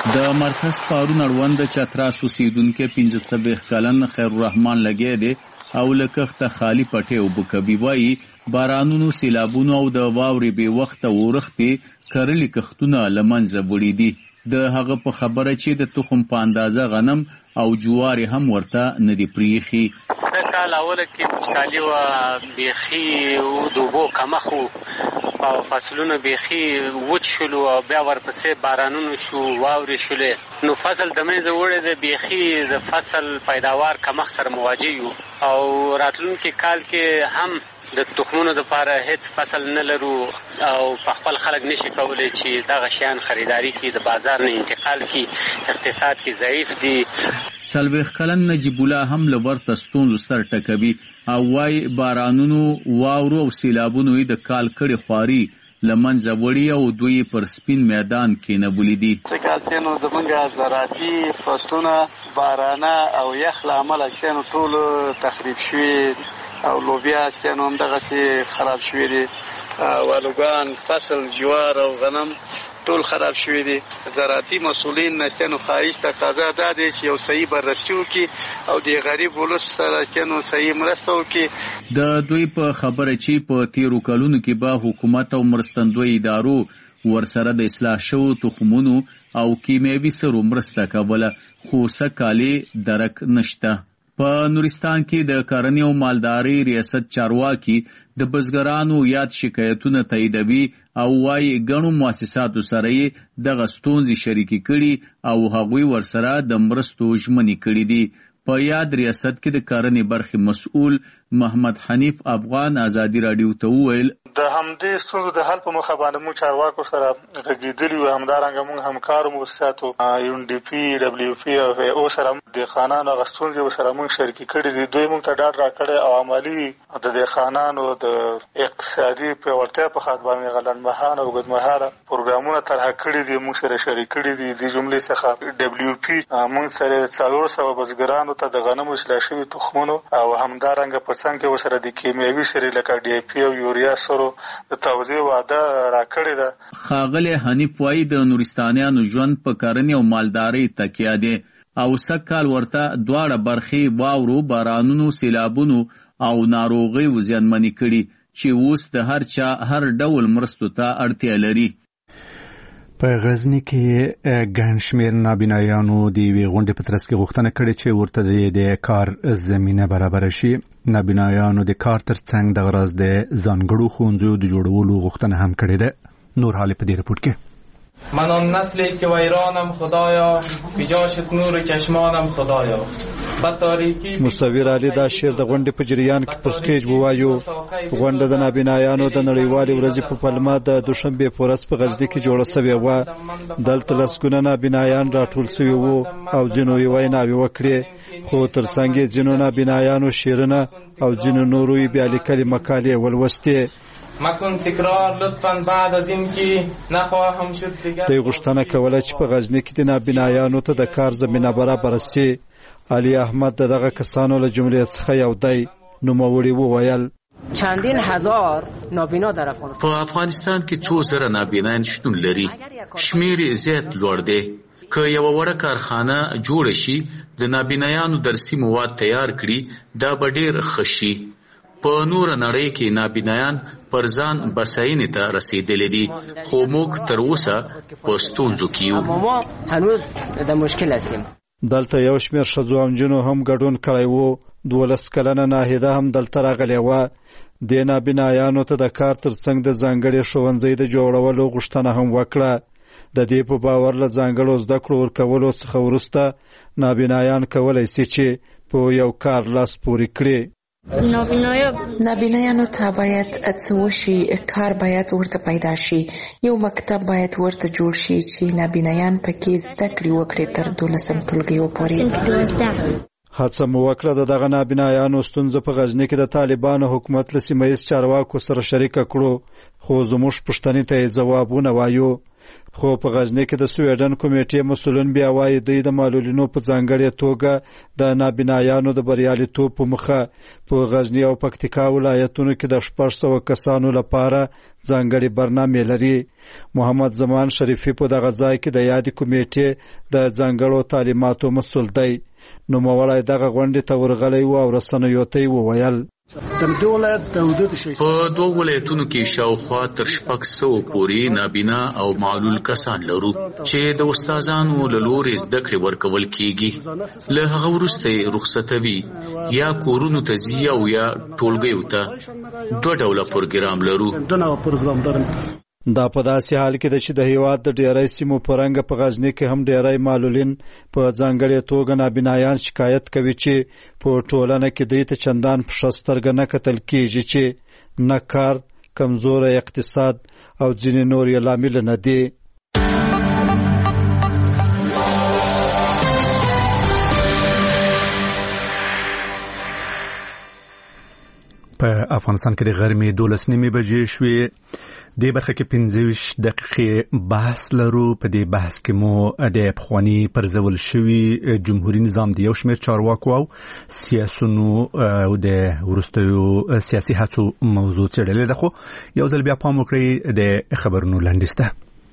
د مرکز پارون اړوند چتراس اوسیدونکو 15 کلن خیر الرحمن لګی دی او لکخته خالی پټه او بکبي وای بارانونو سیلابونو او د واورې به وخت ورختي کرلی کختونه لمنځه وړي دي. د هغه په خبره چې د تخم په اندازه غنم او جوار هم ورته ندي پریخي. د کال اوله کې وچکالي و بیخي او دوبو کمخو او فصلونه بیخي وچ شلو او بیا ورپسې بارانونو شو واورې شولې نو فصل د منځه وړی د بیخي د فصل پیداوار کمخ سره مواجه یو او راتلونکي کال کې هم د تخمونو لپاره هیڅ فصل نه لرو او په خپل خلک نشي کولای چې دغه شیان خریداري کړي د بازار نه انتقال کړي اقتصاد کې ضعیف دي. سلويخ کلن نجیب الله هم لورته ستونزو سر ټکوي او وايي بارانونو واورو او سیلابونو د کال کړي خواري لمنځه وړي او دوی پر سپین میدان کې نه بولی دي. څه کال سينو زمونږه زراعتي فصلونه بارانه او یخ له امله سينو ټول تخریب شوي او لوبیا سينو هم دغه خراب شوي دي او الوګان فصل جوار او غنم ټول خراب شوي دي. زراعتي مسؤلین سينو خواهش تقاضا ده چې یو صحیح بررسي وکړي او د غریب ولس سره سينو صحیح مرسته وکړي. د دوی په خبره چې په تیرو کلونو کې به حکومت او مرستندوی ادارو ورسره د اصلاح شو تخمونو او کیمیاوي سرو مرسته کوله خو سکالي درک نشته. په نورستان کې د کرنې او مالداري ریاست چارواکي د بزګرانو یاد شکایتونه تاییدوي او وايي ګڼو مؤسساتو سره یې دغه ستونزې شریکې کړي او هغوی ورسره د مرستو ژمنې کړي دي. په یاد ریاست کې د کرنې برخې مسؤل محمد حنیف افغان ازادي رادیو ته وویل د همدې ستونزو د حل په مخه باندې موږ چارواکو سره غږېدلي یو همدارنګه موږ همکارو مؤسساتو UNDP WFP او سره د خانانو هغه ستونزې ورسره موږ شریکې کړي دي. دوی موږ ته ډاډ راکړی او عملي د خانانو د اقتصادي پیاوړتیا په خاطر باندې لنډمهاله او اوږدمهاله پروګرامونه طرحه کړي دي موږ سره شریک کړي دي. د جملې څخه WFP موږ سره 400 بزګرانو ته د غنمو اصلاح شوي تخمونو او همدارنګه په څنګ کې ورسره د کیمیاوي سرې لکه DAP او یوریا سرو د توزیع وعده راکړې ده. ښاغلی حنیف وایي د نورستانیانو ژوند په کرنې او مالدارۍ تکیه دی او سږکال ورته دواړه برخې واورو بارانونو سیلابونو او ناروغیو زیانمنې کړي چې اوس د هر چا هر ډول مرستو ته اړتیا لري. په غزنی کې ګڼ شمېر نابینایانو د یوې غونډې په ترڅ کې غوښتنه کړې چې ورته د کار زمینه برابره شي. نابینایانو د کار ترڅنګ دغه راز د ځانګړو ښوونځیو د جوړولو غوښتنه هم کړې ده. نور حال په دې رپورټ کې من آن نسلی که ویرانم خدایا بجاشت نور چشمانم خدایا مصور علي دا شعر د غونډې په جریان کې پر سټیج ووایو. غونډه د نابینایانو د نړیوالې ورځې په پلمه د دوشنبې په ورځ په غزني کې جوړه شوې وه. دلته لسګونه نابینایان راټول شوي وو او ځینو یې ویناوې وکړې خو ترڅنګ یې ځینو نابینایانو شعرونه او ځینو نورو یې بیا لیکلې مقالې ولوستې. مکن تکرار لطفاً بعد از این که نخواهم شد دیگر. دوی غوښتنه کوله چې په غزني کې د نابینایانو ته د کار زمینه برابره شي. علي احمد دغه کسانو له جملې څخه یو دی. نوموړي وویل چندین هزار نابینا در افغانستان په افغانستان کې څو زره نابینایان شتون لري. شمیر زیات لوړ دی. که یو وړه کارخانه جوړ شي د نابینایانو درسي مواد تیار کړي دا به ډیر ښه شي. په نور نړۍ کې نابینایان پر ځان بساینې ته رسیدلي دي خو موږ تر اوسه په ستونزو کې یو. هنوز د مشکل هستیم. دلته یو شمېر ښځو او نجونو هم ګډون کړی وو. 12 کلنه ناهیده هم دلته راغلې وه. دې نابینایانو ته د کار ترڅنګ د ځانګړي ښوونځي د جوړولو غوښتنه هم وکړه. د دې په باور له ځانګړو زده کړو ورکولو څخه وروسته نابینایان کولی شي چې په یو کار لاس پورې کړي. نابینایانو ته باید څه وشي. کار باید ورته پیدا شي. یو مکتب باید ورته جوړ شي چې نابینایان پکې زده کړې وکړي تر 12 ټولګیو پورې. هڅه مو وکړه د دغه نابینایانو ستونزه په غزني کې د طالبانو حکومت له سیمه ییز چارواکو سره شریکه کړو خو زموږ پوښتنې ته یې ځوابونه وایو. خو په غزنی کې د سویډن کمیټې مسولین بیا وایي دوی د معلولینو په ځانګړې توګه د نابینایانو د بریالیتوب په مخه په غزنی او پکتیکا ولایتونو کې د 600 کسانو لپاره ځانګړې برنامې لري. محمد زمان شریفي په دغه ځای کې د یادې کمیټې د ځانګړو تعلیماتو مسول دی. نو موړای دغه غونډې ته ورغلی و او رسنیو ته وویل په دوه ولایتونو کې شاوخوا تر 600 پورې نابینا او معلول کسان لرو چې د استادانو له لوري زده کړې ورکول کیږي. له هغه وروسته رخصتوي یا کورونو ته ځي او یا ټولګیو ته. دوه ډوله پروګرام لرو. دا په داسې حال کې ده چې د هیواد د ډیری سیمو په رنګ په غزنی کې هم ډیری معلولین په ځانګړې توګه نابینایان شکایت کوي چې په ټولنه کې دوی ته چندان په ښه سترګه نه کتل کیږي چې نه کار، کمزوری اقتصاد او ځینې نور یې لامل نه دي. په افغانستان کې د غرمې 12 بجې شوې. د برخه کې 15 دقیقې بحث لرو. په دې بحث کې مو د پخوانی پرځول شوی جمهوریت نظام د یو شمېر چارواکو او سیاسيونو او د ورستیو سیاسي هڅو موضوع څېړلې ده. خو یو ځل بیا پام وکړئ د خبرونو لاندسته.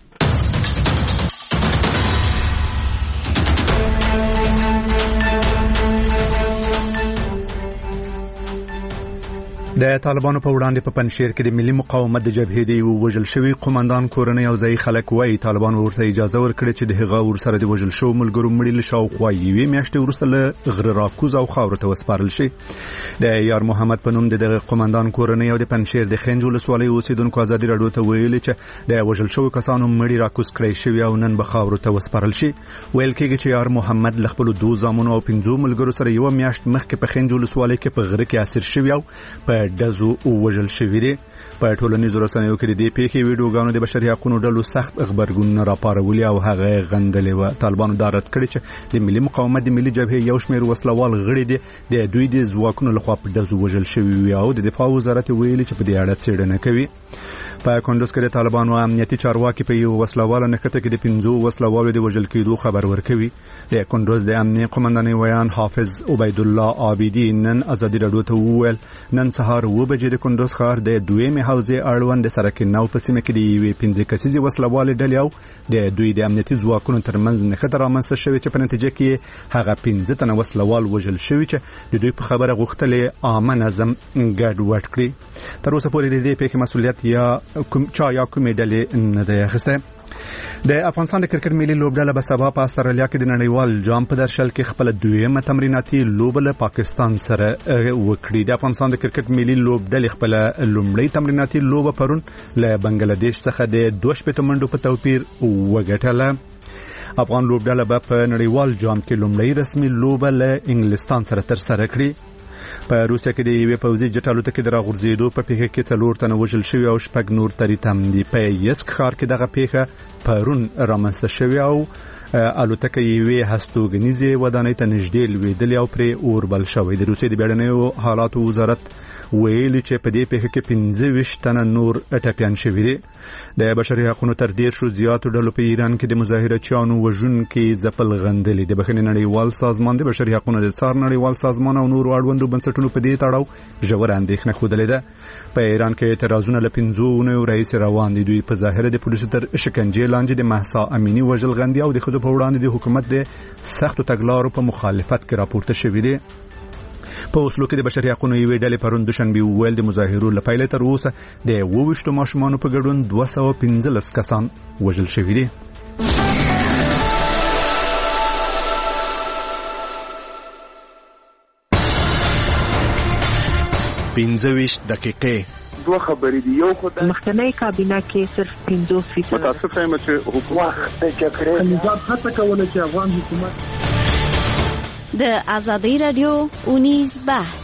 د طالبانو په وړاندې په پنځیر کې د ملي مقاومت د جبهې دی وژل شوی قومندان کورنۍ او ځای خلک وایي طالبان ورته اجازه ورکړي چې د هغه ورسره د وژل شو ملګرو مړي له شاوخوا یوې میاشتې وروسته له غره راکوز او خاور ته وسپارل شي. د یار محمد په نوم د قومندان کورنۍ او د پنځیر د خنج ولسوالۍ اوسیدونکو ازادي راډیو ته ویلي چې د وژل شو کسانو مړي راکوز کړي شوی او نن به خاور ته وسپارل شي. ویل کېږي چې یار محمد له خپل دوه زامنو او 5 ملګرو سره یو میاشت مخکې په خنج ولسوالۍ کې په غره کې اسیر شوی او په دزو وژل شوی دی. په ټولنیزو رسنیو کې د پیښې ویډیوګانو د بشري حقوقو ډلو سخت خبرګون راپارولي او هغه غندلې و. طالبانو دا رد کړی چې د ملي مقاومت د ملي جبهې یو شمېر وسلوال غړي دي د دوی د ځواکونو لخوا په دزو وژل شوی او د دفاع وزارت ویلي چې په دې اړه څېړنه کوي. په کندوز کې د طالبانو امنیتي چارواکي په یو وسلوال نښته کې د 5 وسلوالو د وژل کېدو خبر ورکوي. د کندوز د امنیت قومندان ویان حافظ عبید الله عابدی نن ازادي راډیو ته وویل نن سهار 2 بجې د کندوز ښار د دویمې حوزې اړوند سرک نو په سیمه کې د یوې 15 کسیزې وسلوال ډلې او د دوی د امنیتي ځواکونو ترمنځ نښته رامنځته شوې چې په نتیجه کې هغه 15 تنه وسلوال وژل شوي چې د دوی په خبره غوښتلې عامه نظم ګډوډ کړي. تر اوسه پورې د دې پیښې مسؤلیت یا کومې ډلې نه دی اخیستی. د افغانستان د کرکټ ملي لوبډله به سبا په استرالیا کې د نړیوال جام په درشل کې خپل دویمه تمریناتي لوبه له پاکستان سره وکړي. د افغانستان د کرکټ ملي لوبډلې خپل لومړی تمریناتي لوبه پرون له بنگلاديش څخه د 2 منډو په توپیر وګټله. افغان لوبډله به په نړیوال جام کې لومړی رسمي لوبه له انګلستان سره ترسره کړي. په روسیا کې د یوې پوځي جټ الوتکې د راغورځېدو په پیښه کې 4 تنه وژل شوي او 6 نور تریتم دي. په یسک ښار کې دغه پیښه پرون رامنځته شوې او الوتکه یوې هستوګنیزې ودانۍ ته نږدې لوېدلې او پرې اور بل شوی. د روسیې د بیړنیو حالاتو وزارت ویلي چې په دې پیښه کې 25 تنه نور ټپیان شوي دي. د بشري حقوقو تر 10 زیاتو ډلو په ایران کې د مظاهرچیانو وژونکي ځپل غندلې. د بخښنې نړیوال سازمان د بشري حقوقو د څار نړیوال سازمان او نور اړوندو بنسټونو په دې تړاو ژور اندېښنه خوده ده. په ایران کې اعتراضونه له 5 نو رئیس روان دي. دوی په ظاهر د پولیسو تر شکنجې لاندې د مهسا امینی وژل غندي او د خځو په وړاندې د حکومت د سختو تګلارو په مخالفت کې راپورته شوې دي. په اوسلو کې د بشري حقوقو یوې ډلې پرون دوشنبه ویل د مظاهرو لپاره تر اوسه د 22 ماشومان په ګډون 215 کسان وژل شوي دي. 25 دقیقې دوه خبرې دي. یو خدای مخکنی کابینه کې صرف 50% متاسفه یم چې حکومت د جګړې نظام هڅه کوله چې افغان حکومت د ازادي رادیو اونیز بحث.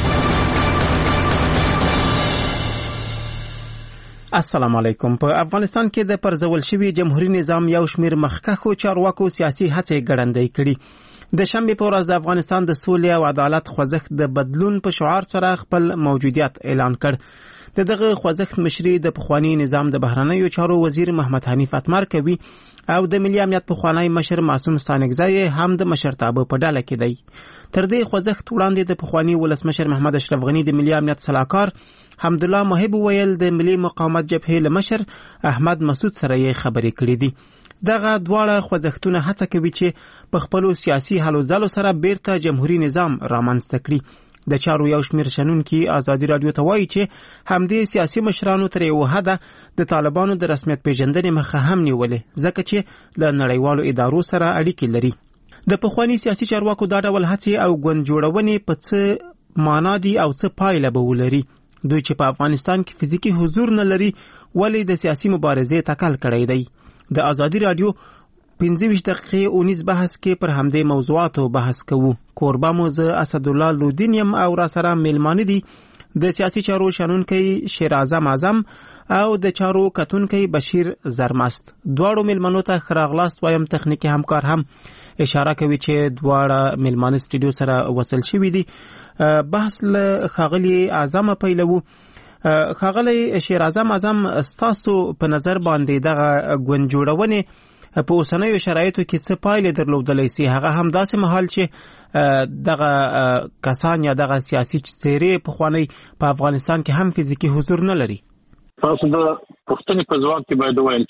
السلام علیکم. په افغانستان کې د پرځول شوی جمهوریت نظام یو شمېر مخکښو چارواکو سیاسي هڅې ګړندۍ کړي. د شنبې په ورځ د افغانستان د سولې او عدالت خوځښت د بدلون په شعار سره خپل موجودیت اعلان کړ. دغه خوځښت مشري د پخوانی نظام د بهرنیو چارو وزیر محمد حنیف اتمر کوي او د ملي امنیت پخوانی مشر معصوم ستانکزی هم د مشرتابه په ډله کې دی. تر دې خوځښت وړاندې د پخوانی ولسمشر محمد اشرف غنی د ملي امنیت صلاحکار حمدالله محب ویل د ملي مقاومت جبهې له مشر احمد مسعود سره یې خبرې کړې دي. دغه دواړه خوځښتونه هڅه کوي چې په خپلو سیاسي هلو ځلو سره بیرته جمهوریت نظام رامنځته کړي. د چارو یو شمېر شنونکي ازادي راډیو ته وایي چې همدې سیاسي مشرانو تر یوه حده د طالبانو د رسمیت پیژندنې مخه هم نیولې ځکه چې له نړیوالو ادارو سره اړیکې لري. د پخواني سیاسي چارواکو دا ډول هڅې او ګوند جوړونې په څه معنا دي او څه پایله به ولري؟ دوی چې په افغانستان کې فزیکي حضور نه لري ولې د سیاسي مبارزې تکل کړی دی؟ د ازادي راډیو 15 دقیقې اونیز بحث کې پر همدې موضوعاتو بحث کوو. کوربه مو زه اسدالله لودین یم او را سره میلمانه دي د سیاسي چارو شنونکی شیر اعظم اعظم او د چارو کتونکی بشیر زرمست. دواړو میلمنو ته ښه راغلاست وایم. تخنیکي همکار هم اشاره کوي چې دواړه میلمانه سټوډیو سره وصل شوي دي. بحث له ښاغلي اعظم پیلوو. ښاغلی شیر اعظم اعظم ستاسو په نظر باندې دغه ګوند جوړونې په اوسنیو شرایطو کې څه پایلې درلودلی سي؟ هغه هم داسې مهال چې دغه کسان یا دغه سیاسي څېرې پخوانی په افغانستان کې هم فزیکي حضور نه لري. تاسو د پوښتنې په ځواب کې باید ووایم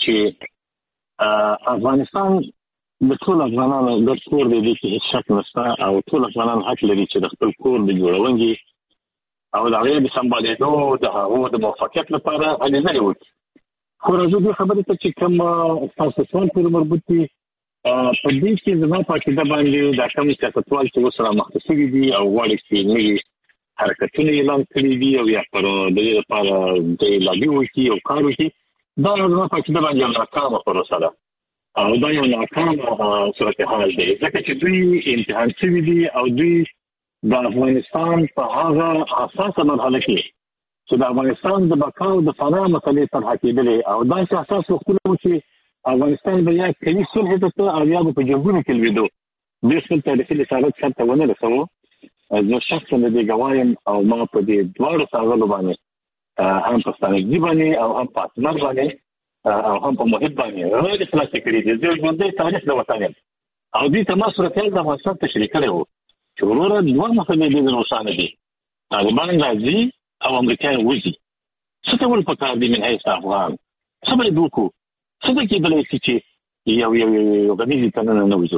چې افغانستان د ټول افغانانو ګډ کور دی، دې کې هېڅ شک نشته او ټول افغانان حق لري چې د خپل کور د جوړونې او د هغې د سمبالېدو د هغو د موفقیت لپاره هلې ځلې وکړي. خو راځو دې خبرې ته چې کوم ستاسو سوال پورې مربوط دي. په دې کې زما په عقیده باندې دا کوم سیاستوال چې اوس رامخته شوي دي او غواړي چې نوي حرکتونه اعلان کړي دي او یا پر د دې لپاره د لابي وکړي او کار وکړي، دا زما په عقیده باندې یو ناکامه پروسه ده او دا یو ناکامه صورتحال دی ځکه چې دوی امتحان شوي دي او دوی د افغانستان په هغه حساسه مرحله کې چې د افغانستان د بقا او د فنا مسلې طرحه کېدلې او داسې اساس وختونه و چې افغانستان به یا کوي صلح ته او یا به په جنګونو کې لوېدو. دوی خپل تاریخي رسالت سرته ونه رسوو. زه شخصا د دې ګواه یم او ما په دې دواړو ښاغلو باندې هم په ستانکزي باندې او هم په اتمر باندې او هم په محب باندې غیر خلاصې کړي دي. زه ژوندی تاریخ د وطن یم او دوی ته ما صورتحال د افغانستان تشریح کړی و چې وروره دوه مسلې ډېرې روښانه دي. طالبان راځي او امریکایان وځي. څه ته ول پکار دي من حیث افغان؟ څه باید وکړو؟ څه به کېدلی شي چې یو غمیزې ته نه وځو؟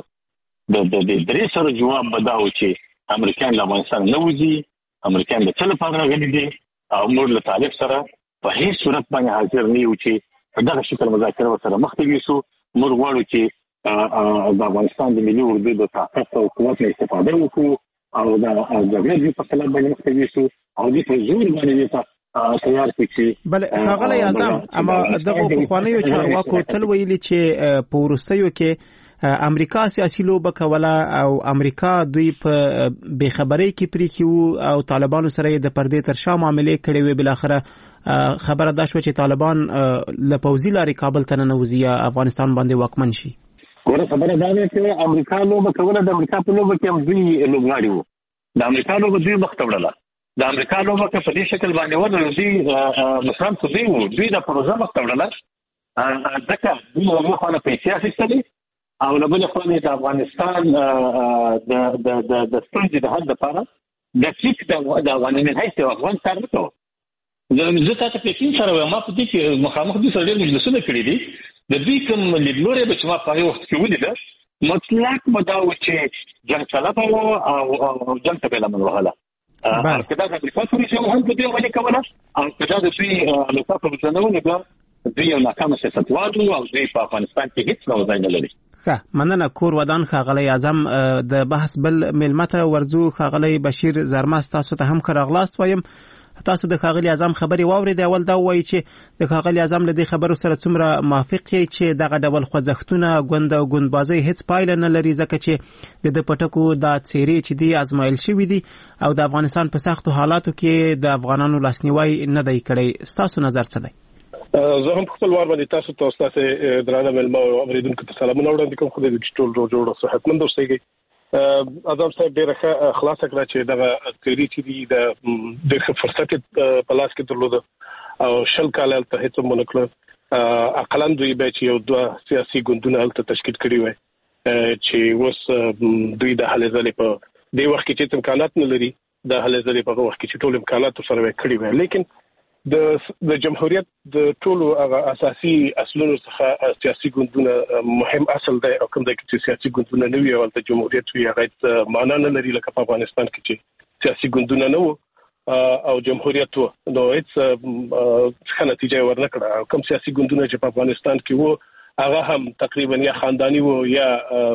د درې سره جواب به دا و چې امریکایان له افغانستان نه وځي، امریکایان د څه لپاره راغلي دي او موږ له طالب سره په هېڅ صورت باندې حاضر نه یو چې په دغه شکل مذاکره ورسره مخ ته یوسو. موږ غواړو چې د افغانستان د ملي اردو د طاقت او قوت نه استفاده وکړو او د جګړې په خلاف باندې مخ ته یوسو او دې په زور باندې ته تیار کړي. بله ښاغلی اعظم، اما دغه پخوانیو چارواکو تل ویلي چې په وروستیو کې امریکا سیاسي لوبه کوله او امریکا دوی په بېخبرۍ کې پرېښي وو او طالبانو سره یې د پردې تر شا معاملې کړې وې. بالاخره خبره دا شوه چې طالبان له پوځي لارې کابل ته ننوځي یا افغانستان باندې واکمن شي. ګوره خبره دا ده چې امریکا لوبه کوله، د امریکا په لوبه کې هم دوی لوبغاړي وو. د امریکا لوبه دوی مخ ته وړله. د امریکا لوبه که په دې شکل باندې ونه دوی مشران خو دوی وو، دوی د پروژه مخ ته وړله ځکه دوی له یوې خوا نه پیسې اخیستلې او له بلې خوا د افغانستان د ستونزې د حل لپاره د ټیک د افغان من حیث یو افغان کار نه کوو. زه تا ته پیکین سره وایم، ما په دې کې مخامخ دوی سره ډېر مجلسونه کړي دي. د دوی کوم لیدلوری به چې ما په هغې وخت کې ولیده مطلق به دا و چې جنګ طلبه وو او جنګ ته به یې لمن وهله. که دا د امریکا پروژه هم په دوی عملي کوله او که دا د دوی امریکا پروژه نه وه بیا دوی یو ناکامه سیاستوال وو او دوی په افغانستان کې هېڅ ډول ځای نه لري. ښه مننه. کور ودان ښاغلی اعظم. د بحث بل میلمه ته ورځو. ښاغلی بشیر زرمست، تاسو ته هم ښه راغلاست وایم. تاسو د ښاغلي اعظم خبرې واورېدې. اول دا ووایي چې د ښاغلي اعظم له دې خبرو سره څومره موافق یې چې دغه ډول خوځښتونه ګوند او ګوندبازۍ هېڅ پایله نه لري ځکه چې د ده په ټکو دا څېرې چې دي ازمایل شوي دي او د افغانستان په سختو حالاتو کې د افغانانو لاسنیوی نه دی کړی. ستاسو نظر څه دی؟ زه هم په خپل وار باندې تاسو ته ستاسو درانه مېلمه او اورېدونکو ته سلامونه وړاندې کوم. خدای دې ټول روغ جوړ او صحتمند اوسئ. اعظم صاحب ډېر خلاصه کړه چې دا تیری چې دی د فرصت په لاس کې درلوده او شل کال ته هیڅ مونږ اقلن دوی به چې یو دوه سیاسي ګوندونه هلته تشکیل کړي وي چې اوس دوی د حل ځلې په دې وخت کې چې امکانات نه لري د حل ځلې په وخت کې چې ټول امکانات سره کړي وي لیکن د جمهوریت د ټولو اساسي اصلونو څخه سیاسي ګوندونه مهم اصل دی او کوم د سیاسي ګوندونه نه وي او د جمهوریت وی هغه معنا نه لري لکه په افغانستان کې چې سیاسي ګوندونه نه وو او جمهوریت وو نو هیڅ ښه نتیجه ورنکړه کوم سیاسي ګوندونه چې په افغانستان کې وو هغه هم تقریبا یا خاندانی وو یا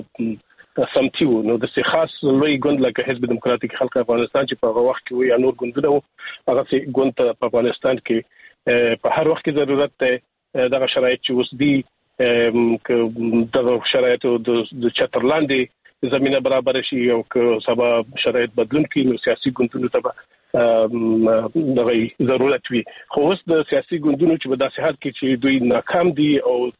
سمتي وو نو د خاص لوی ګوند لکه حزب دموکراتیک خلق افغانستان چې په هغه وخت کې وو یا نور ګوندونه وو هغه سي ګوند په افغانستان کې په هر وخت کې ضرورت ده دغه شرایط چې اوس دي دغه شرایط د چترلاندې زمينه برابر شي او که سبا شرایط بدلون کړي نو سیاسي ګوندونو ته دغه ضرورت وي خو اوس د سیاسي ګوندونو چې په داسې حال کې چې دوی ناکام دي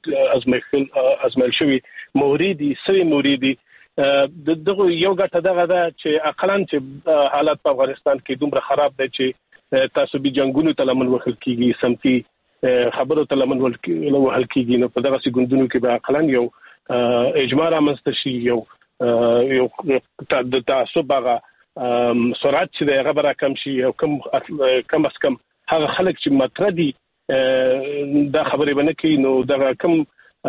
او ازمایل شوی موریدي سوي موریدي دغه یو غټه دغه دا چې اقلن چې حالات په افغانستان کې دومره خراب دي چې تعصبي جنگونو ته لمن وخل کیږي سمتي خبرو ته لمن وخل کیږي نو په دغه سګوندونو کې به اقلن یو اجماع رامنځته شي یو د تعصب هغه سرعت چې هغه برا کم شي او کم اس کم هغه خلک چې متردي دا خبرې باندې کې نو دغه کم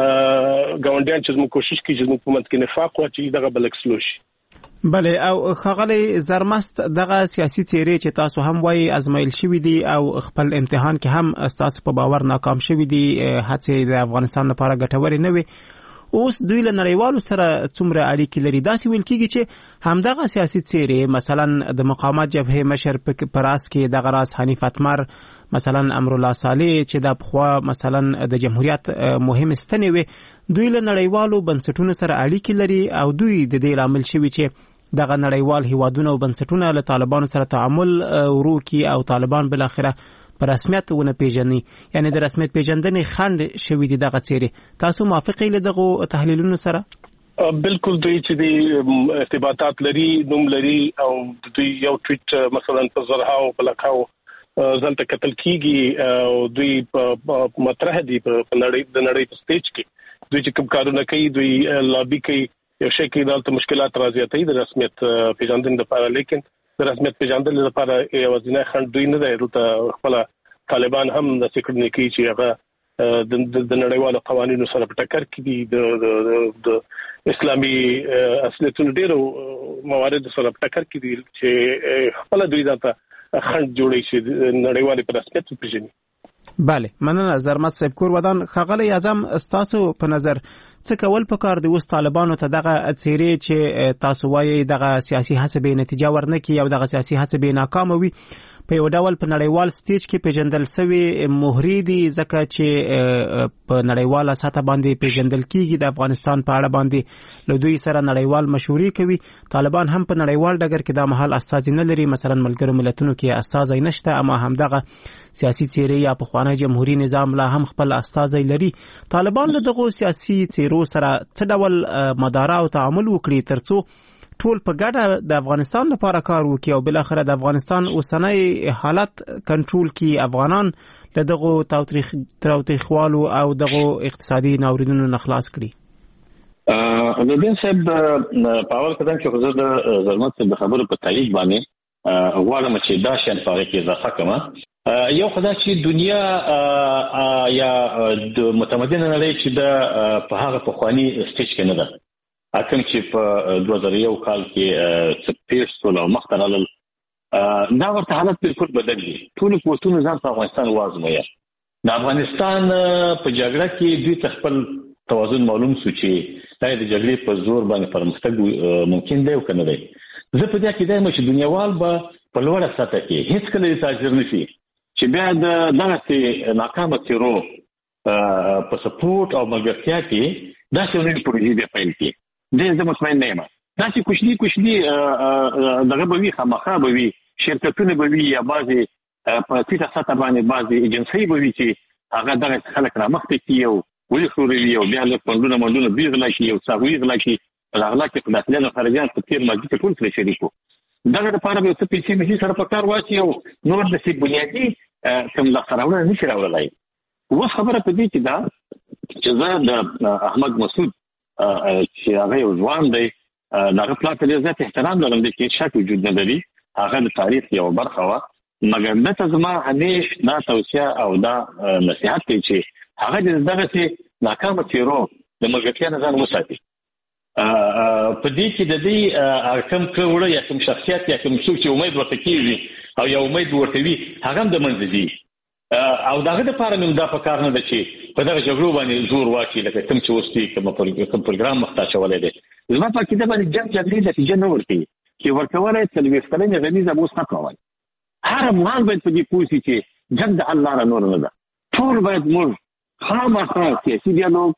ګاونډیان چې موږ کوشش کوي چې موږ په منځ کې نفاق واچي دغه بلکسلو شي بله او خغلی زرمست دغه سیاسي څیرې چې تاسو هم وایي ازمایل شوی دي او خپل امتحان کې هم تاسو په باور ناکام شوی دي هڅې د افغانستان لپاره ګټورې نه وي اوس دوی له نړیوالو سره څومره اړیکې لري داسې ویل کېږي چې همدغه سیاسي څیرې مثلا د مقاومت جبهه مشر په راس کې دغه راس حنیف اتمر مثلا امرالله صالح چې د پخوا مثلا د جمهوریت مهم ستنې وي دوی له نړیوالو بنسټونو سره اړیکې لري او دوی د دې لامل شوی چې دغه نړیوال هیوادونه او بنسټونه له طالبانو سره تعامل وروکي او طالبان بل اخره په رسمیت ونه پیژني یعنی د رسمیت پیژندنې خند شوی دي دغه څیرې تاسو موافقه له دغه تحلیلونو سره بالکل دوی چې دی ارتباطات لري نوم لري او دوی یو ټویټ مثلا په زرهاو په لکاو ځلته قتل کیږي او دوی مطرح دي په نړۍ په سټیج کې دوی چې کوم کارونه کوي دوی لابي کوي یو شي کې دلته مشکلات راځي ته د رسمیت پیژندنې لپاره لیکن د رسمیت پیژندنې لپاره یو ځینې خند دوی نه دی دلته خپل طالبان هم د سکرټنی کوي چې هغه د نړیوالو قوانینو سره په ټکر کې دي د اسلامي اصلیتونو ډیرو موارد سره په ټکر کې دي چې خپل دوی ځاته خند جوړي شي نړیوالي په رسمیت پیژني بله مننه زرمت صاحب کور ودان خغلی اعظم استاسو په نظر څه کول پکار دی اوس طالبانو ته دغه څیرې چې تاسو وایي دغه سیاسي هڅه به نتیجه ورنکړي او دغه سیاسي هڅه به ناکام وي په یو ډول په نړیوال سټیج کې پیژندل شوی مهری دي ځکه چې په نړیواله سطح باندې پیژندل کیږي د افغانستان په اړه باندې له دوی سره نړیوال مشورې کوي طالبان هم په نړیوال ډګر کې د محل استازي نه لري مثلا ملګرو ملتونو کې استازي نشته اما همدغه سیاسي څیرې یا په خوانی جمهوریت نظام لا هم خپل استازي لري طالبان له دغه سیاسي څیرو سره څه ډول مدارا او تعامل وکړي ترڅو ټول په ګډه د افغانستان لپاره کار وکړي او بل اخر د افغانستان اوسنۍ حالت کنټرول کړي افغانان له دغه تاوتریخوالو او دغه اقتصادي ناوریدونو نه خلاص کړي د دې سبب په اول قدم کې حضور د زلمت د خبرو په تایید باندې غواړم چې دا شان په کې اضافه کړم یو خدای چې دنیا یا د متمدن نړۍ چې د په هغه په خواني سټیج کې نه ده اکم چې په 2001 کال کې سپیس ټول مخترل دا ورته حالت بالکل بدل دي ټول قوتونه ځان په افغانستان وازموي د افغانستان په جګړه کې دوی خپل توازن معلوم شو چې د جګړې په زور باندې پرمختګ ممکن دی او کنه دی زه په دې کې دایم چې دنیاوال به په لوړه سطح کې هیڅ کله تاجر نشي چې بیا د دغه ناکامه تیرو په سپورټ او ملګرتیا کې دا څنګه پروژې به پیل کړي زه مطمئن نه یم دا چې کوشني دغه به وي خامخا به وي شرکتونه به وي یا بعضې په ټیټه سطح باندې بعضې ایجنسۍ به وي چې هغه دغه خلک رامخته کړي او ولې ښوروي او بیا لږ فنډونه دوی غلا کړي او څاروي غلا کړي لاغلا کې خداتلانو خارجيان په تیر ماضي کې ټول سره شریکو دغه لپاره به څه پیسې مشي سره په کار واچي او نور د سي بنیادي کوم لا خراونه نشي راولای و خبره په دې کې دا چې زه د احمد مسعود چې هغه ځوان دی دغه پلاټ له زیات احترام لرم د کې شک وجود نه لري هغه د تاریخ یو برخه و مګر د تزما همیش دا توصيه او دا نصيحت کوي چې هغه دغه چې ناکام چیرو د مګټیا نه ځان وساتي په دې کې د دې کوم کړه یا کوم شخصیت یا کوم څوک چې امید ورته کوي او یا امید ورته وي هغه د منځ دي او دغه د پاره موږ دا په کار نه ده چې په دغه جګړو باندې زور واچي لکه کوم چې وستي کوم پروګرام محتاج شولای دی زما په کې د باندې جنگ نتیجه نه ورتي چې ورکوله تلويزیون کلنې غنیزه مو څه کوي هر افغان باید په دې پوښتنه چې جنگ د الله نور نه ده ټول باید موږ خامخا سیاسي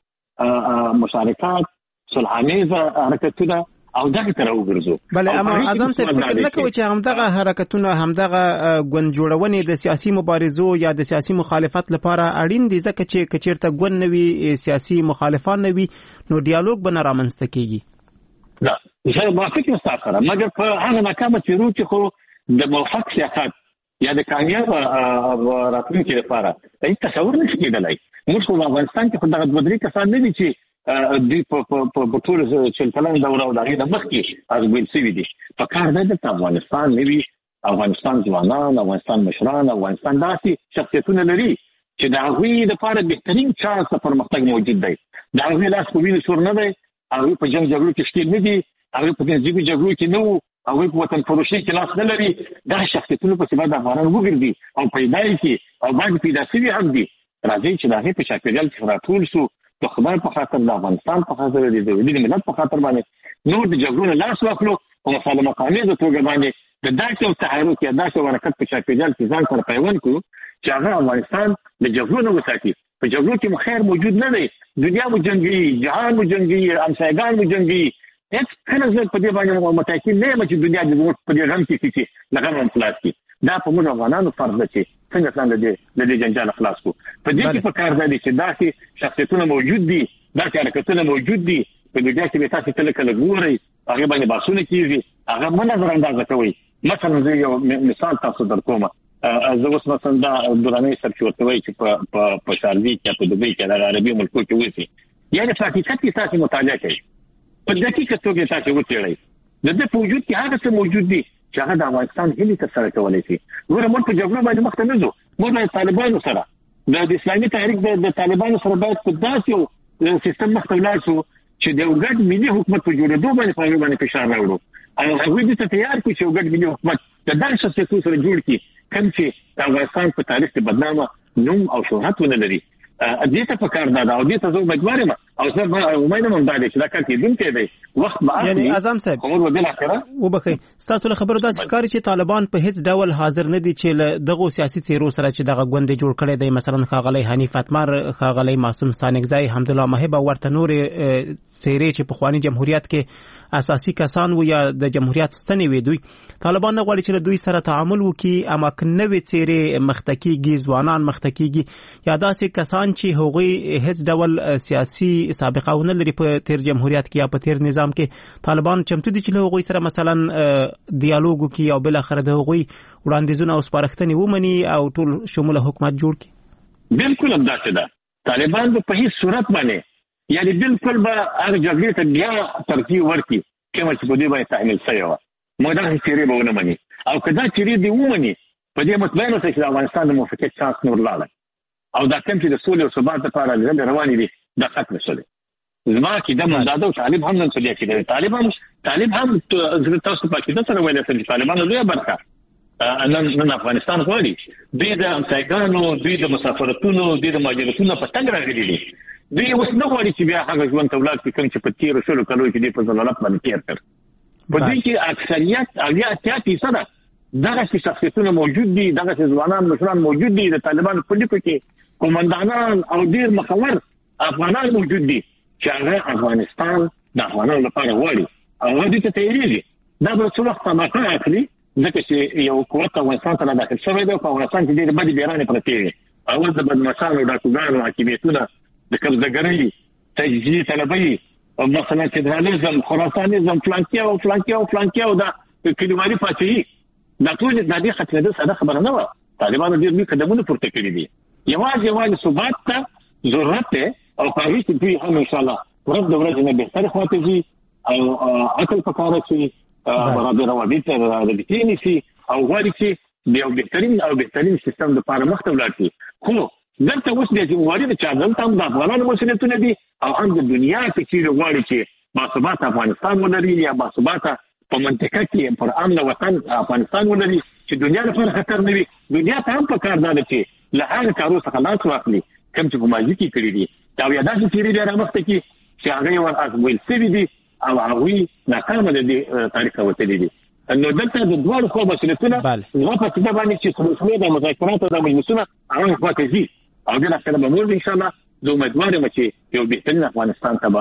ډیالوګ مشارکت صلحانیزه حرکتونه او دغه تر وګرځو بل اما اعظم صاحب فکر نه کوي چې همدغه حرکتونه همدغه ګوند جوړونې د سیاسي مبارزو یا د سیاسي مخالفت لپاره اړین دي ځکه چې کچیرته ګوند نوي سیاسي مخالفان نوي نو ډیالوګ به رامنځته کیږي لا زه ما فکر ساتره مګر په هغه ناکامه چیرو چې خو د موفق سیاست یا د کامیاب راتلونکي لپاره هیڅ تصور نشي کېدلای موږ په افغانستان کې خو دغه بدري کسان نه دي چې دوی په ټول چې کلن دوره او دغه مخ کې ازبل سوي دي په کار نه د افغانستان نوي افغانستان ځوانان افغانستان مشران افغانستان داسې شخصیتونه لري چې د هغوی لپاره بهترین چانس د پرمختګ موجود دی د هغوی لاس په وینو سور نه دی هغوی په جګړو کې شته نه دي هغوی په دې جګړو کې نه وو هغوی په وطن فروشي کې لاس نه لري دا شخصیتونه په سبب د افغانانو وګرځي او پیدا کې او باندې پیدا شوي هم دي راځي چې دا په شاکریال کې راټول شو د خدای په خاطر د افغانستان په خاطر د ملت په خاطر باندې نور د جګړو لاس واخلو او مسالمه قانوني توګه باندې د داسې تحرک یا داسې حرکت په شاکریال کې ځان سره پیوند کو چې هغه افغانستان د جګړو نه وساتي په جګړو کې خیر موجود نه دی دنیا مو جنگي جهان مو جنگي همسایگان مو جنگي هیڅ کله ځل په دې باندې متأکد نه یم چې دنیا د په دې غم کې چې لغم انفلاس کې دا په موږ افغانانو فرض ده چې څنګه څنګه د جنجال خلاص کو په دې کې په کار دی چې داسې شخصیتونه موجود دي داسې حرکتونه موجود دي په دې کې به تاسو کله کله ګورئ هغه باندې باسونه کیږي هغه منظر اندازه کوي مثلا زه یو مثال تاسو درکوم زه اوس مثلا دا درانه سرچورتوي چې په شارجي کې په دوبۍ کې د عربي ملکو کې وسی یعنی په حقیقت کې تاسو مطالعه کوي په دقیقه توګه تاسو وڅېړئ د دې په وجود کې هغه څه موجود دي چې هغه د افغانستان هلي تر سره کولای شي ګوره موږ په جګړه باندې مخ ته نه ځو موږ د طالبانو سره د اسلامي تحریک د طالبانو سره باید په داسې یو سیستم مخ ته ولاړ شو چې د یو ګډ ملي حکومت په جوړېدو باندې فشار راوړو او هغوی دې ته تیار کړي چې یو ګډ ملي حکومت د داسې شخصیتونو سره جوړ کړي کوم چې د افغانستان په تاریخ کې بدنامه نوم او شهرت ونه لري دې ته په کار ده او دې ته زه امیدوار یم او زه امید هم دا دی چې دا کار کېدونکی دی وخت به اخلي یعنی اعظم صاحب خبر وبالاخره وبخښئ ستاسو له خبرو داسې ښکاري چې طالبان په هیڅ ډول حاضر نه دي چې له دغو سیاسي څیرو سره چې دغه ګوند جوړ کړی دی مثلا ښاغلی حنیف اتمر ښاغلی معصوم ستانکزی حمدالله محب او ورته نورې څیرې چې پخواني جمهوریت کې اساسي کسان و یا د جمهوریت ستنې وي دوی طالبان نه غواړي چې له دوی سره تعامل وکړي اما که نوې څیرې مخته کېږي ځوانان مخته کېږي یا داسې کسان چې هغوی هیڅ ډول سیاسي سابقه ونه لري په تیر جمهوریت کې یا په تیر نظام کې طالبان چمتو دي چې له هغوی سره مثلا ډیالوګ وکړي او بل اخر د هغوی وړاندیزونه او سپارښتنې ومني او ټول شموله حکومت جوړ کړي بالکل همداسې ده طالبان په هیڅ صورت باندې یعنی بالکل به هغه جګړې ته بیا ترجیح ورکړي کومه چې په دې باندې تحمیل شوې وه موږ دغه څیرې به ونه مني او که دا څیرې دې ومني په دې مطمئن اوسئ چې د افغانستان د موافقت چانس نور لاړی او دا کوم چې د سولې او ثبات لپاره ډلې روانې دي دا ختم شوی زما عقیده هم دا ده او طالب هم نن څه دی عقیده طالب هم زه تاسو په عقیده سره ویلی شم چې طالبانو لویه برخه نن افغانستان غواړي دوی د همسایګانو دوی د مسافرتونو دوی د مهاجرتونو په تګ راغلي دي دوی اوس نه غواړي چې بیا هغه ژوند ته ولاړ کړي کوم چې په تېرو شلو کلو کې دوی په ضلالت باندې تېر کړ په دوی کې اکثریت اویا اتیا فیصده دغسې شخصیتونه موجود دي دغسې ځوانان مشران موجود دي د طالبانو په لیکو کې قومندانان او ډېر مخور افغانان موجود دي چې هغه افغانستان د افغانانو لپاره غواړي او هغه دوی ته تیارېږي دا به څه وخت طبقه اخلي ځکه چې یو قوت افغانستان ته داخل شوی دی په افغانستان کې ډېرې بدې بیرانې پرتې وي اول د بدمسانو ډاکوګانو حاکمیتونه د قبضهګرۍ تجزیې طلبۍ مثلا فدرالیزم خراسانیزم فلانکیا او دا کلیوالي پاتې دا ټول د دې خطر د ساده خبره نه و. طالبانو ډېر لوی قدمونه پورته کړي دي. یوازې ثبات ته ضرورت ده او په هیڅ دوی هم ان شاء الله ورځ د ورځې نه بهتر خواته شي او عقل پکاره شي برابر روابط رابطې نشي او غواړي چې یو بهترین سیستم د لپاره مخ ته ولاړ شي. خو دلته اوس د جمهوریت د چاغل تام د افغانانو مسؤلیتونه دي او هم د دنیا ته چې غواړي چې باثبات افغانستان ولري یا باثبات په منطقه کې پر امن وطن افغانستان ولري چې دنیا لپاره خطر نه وي. دنیا ته هم پکار ده چې له هغه کارو څخه لاس واخلي کوم چې کومازي کې کړی دي دا بیا داسې تیری دی رامخته کې چې هغه ور ازمویل سوي دي او هغه ناکامه دي تاریخ وتلی دي. نو دلته د دوه خو مسؤلیتونه نو په څه باندې چې څومره د مذاکرات او د مجلسونو هغه خواته دي او دا څنګه به موږ ان شاء الله د امیدوارم چې یو بهترین افغانستان ته به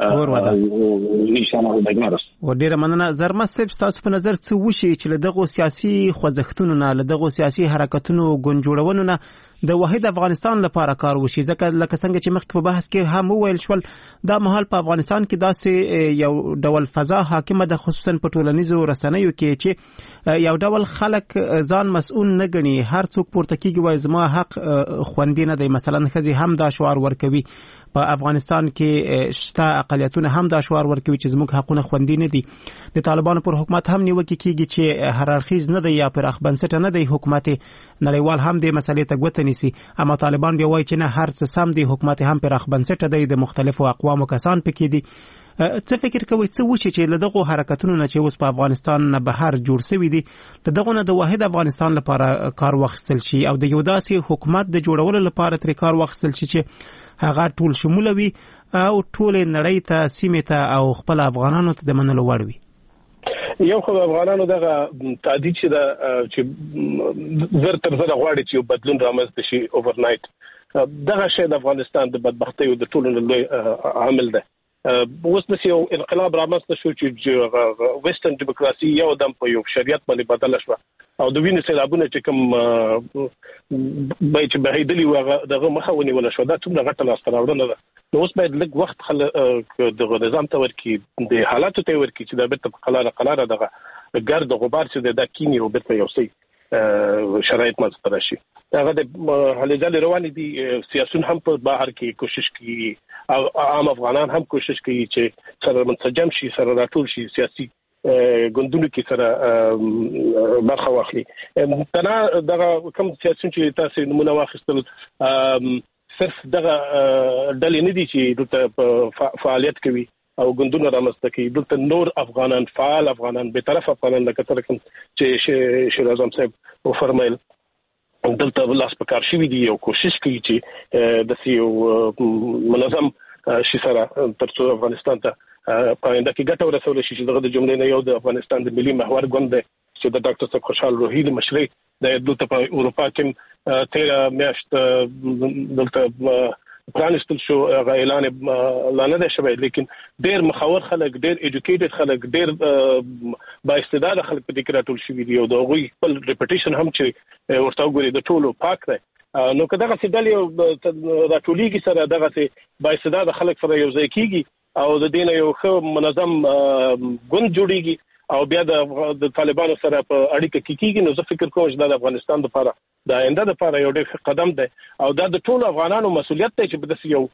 ان شاء الله وګورو. ډیره مننه. زرمه صاحب تاسو په نظر څه وشي چې له دغه سیاسي خوځښتونو نه له دغه سیاسي حرکتونو ګونجوړونو نه د واحد افغانستان لپاره کار وشي؟ ځکه لکه څنګه چې مخکې په بحث کې هم وویل شول دا مهال په افغانستان کې داسې یو ډول فضا حاکمه ده خصوصا په ټولنیزو رسنیو کې چې یو ډول خلک ځان مسؤل نه ګڼي. هر څوک پورته کېږي وایي زما حق خوندي نه دی. مثلا ښځې هم دا شعار ورکوي په افغانستان کې شته اقلیتونه هم دا شعار ورکوي چې زموږ حقونه خوندي نه دي. د طالبانو پر حکومت هم نیوکه کېږي چې هررخیز نه دی یا پراخ بنسټه نه دی حکومت نړیوال هم د مسلې ته ګوته نیسي. اما طالبان بیا وایي چې نه هر څه سم دی حکومت هم پراخ بنسټه دی د مختلفو اقوامو کسان پکې دي. څه فکر کوي څه وشي چې له دغه حرکتونو نه چې اوس په افغانستان نه بهر جوړ شوی دي دغه نه د واحد افغانستان لپاره کار واخیستل شي او د یو داسې حکومت د جوړولو لپاره تر کار واخیستل شي چې هغه ټول شمول وي او ټول نړۍ ته سیمه ته او خپل افغانانو ته د منلو وړ وي؟ یو خو افغانانو دغه تعدید چې زر تر زر غواړي چې بدلون رامنځته شي اوور نایټ. دغه شی د افغانستان د بدبختۍ او د ټولو لوی عامل ده. اوس د یو انقلاب رامنځته شو چې ویسټرن دیموکراسي یو دم په یو شریعت باندې بدله شو او د وینې سیلابونه چې کوم چې بهیدلی وغه دغه مخه ونیول شو دا څومره غټه لاسته راوړنه ده. نو اوس باید لږ وخت دغه نظام ته ورکړي د حالاتو ته ورکړي چې دا بیرته په قلاره دغه ګرد غبار چې د کینی او بیرته یو څه شرایط منځته راشي. هغه د هلې ځلې روانې دي. سیاسيون هم په بهر کې کوشش کوي او عام افغانان هم کوشش کوي چې سره منسجم شي سره راټول شي سیاسي ګوندونو کې سره برخه واخلي. تنا دغه کوم سیاسيون چې تاسو نمونه واخیستل صرف دغه ډلې نه دي چې دلته فعالیت کوي او ګوندونه رامنځته کوي. دلته نور افغانان فعال افغانان به طرف افغانان لکه څنګه چې شیر اعظم صاحب وفرمایل دلته لاس په کار شوی دی او کوشش کوي چې د یو منظم شي سره ترڅو افغانستان ته پاینده کې ګټه ورسول شي. چې دغه د جملې نه یو د افغانستان د ملي محور ګوند دی چې د ډاکټر صاحب خوشحال روحي د مشرۍ د دلته په اروپا کې 13 میاشت دلته پرانستل شو. هغه اعلان لا نه شوی لیکن ډېر مخاور خلک ډېر ایجوکیټډ خلک ډېر با استعداد خلک په دې کې راټول شوي دي او د هغوی خپل ریپټیشن هم چې ورته وګوري د ټولو پاک دی. نو که دغه ډلې راټولېږي سره دغه با استعداد خلک سره یو ځای کېږي او د دې نه یو ښه منظم ګوند جوړېږي او بیا د طالبانو سره په اړیکه کې کېږي. نو زه فکر کوم چې دا د افغانستان لپاره د آینده لپاره یو ډېر قدم دی او دا د ټولو افغانانو مسؤلیت دی چې په داسې یو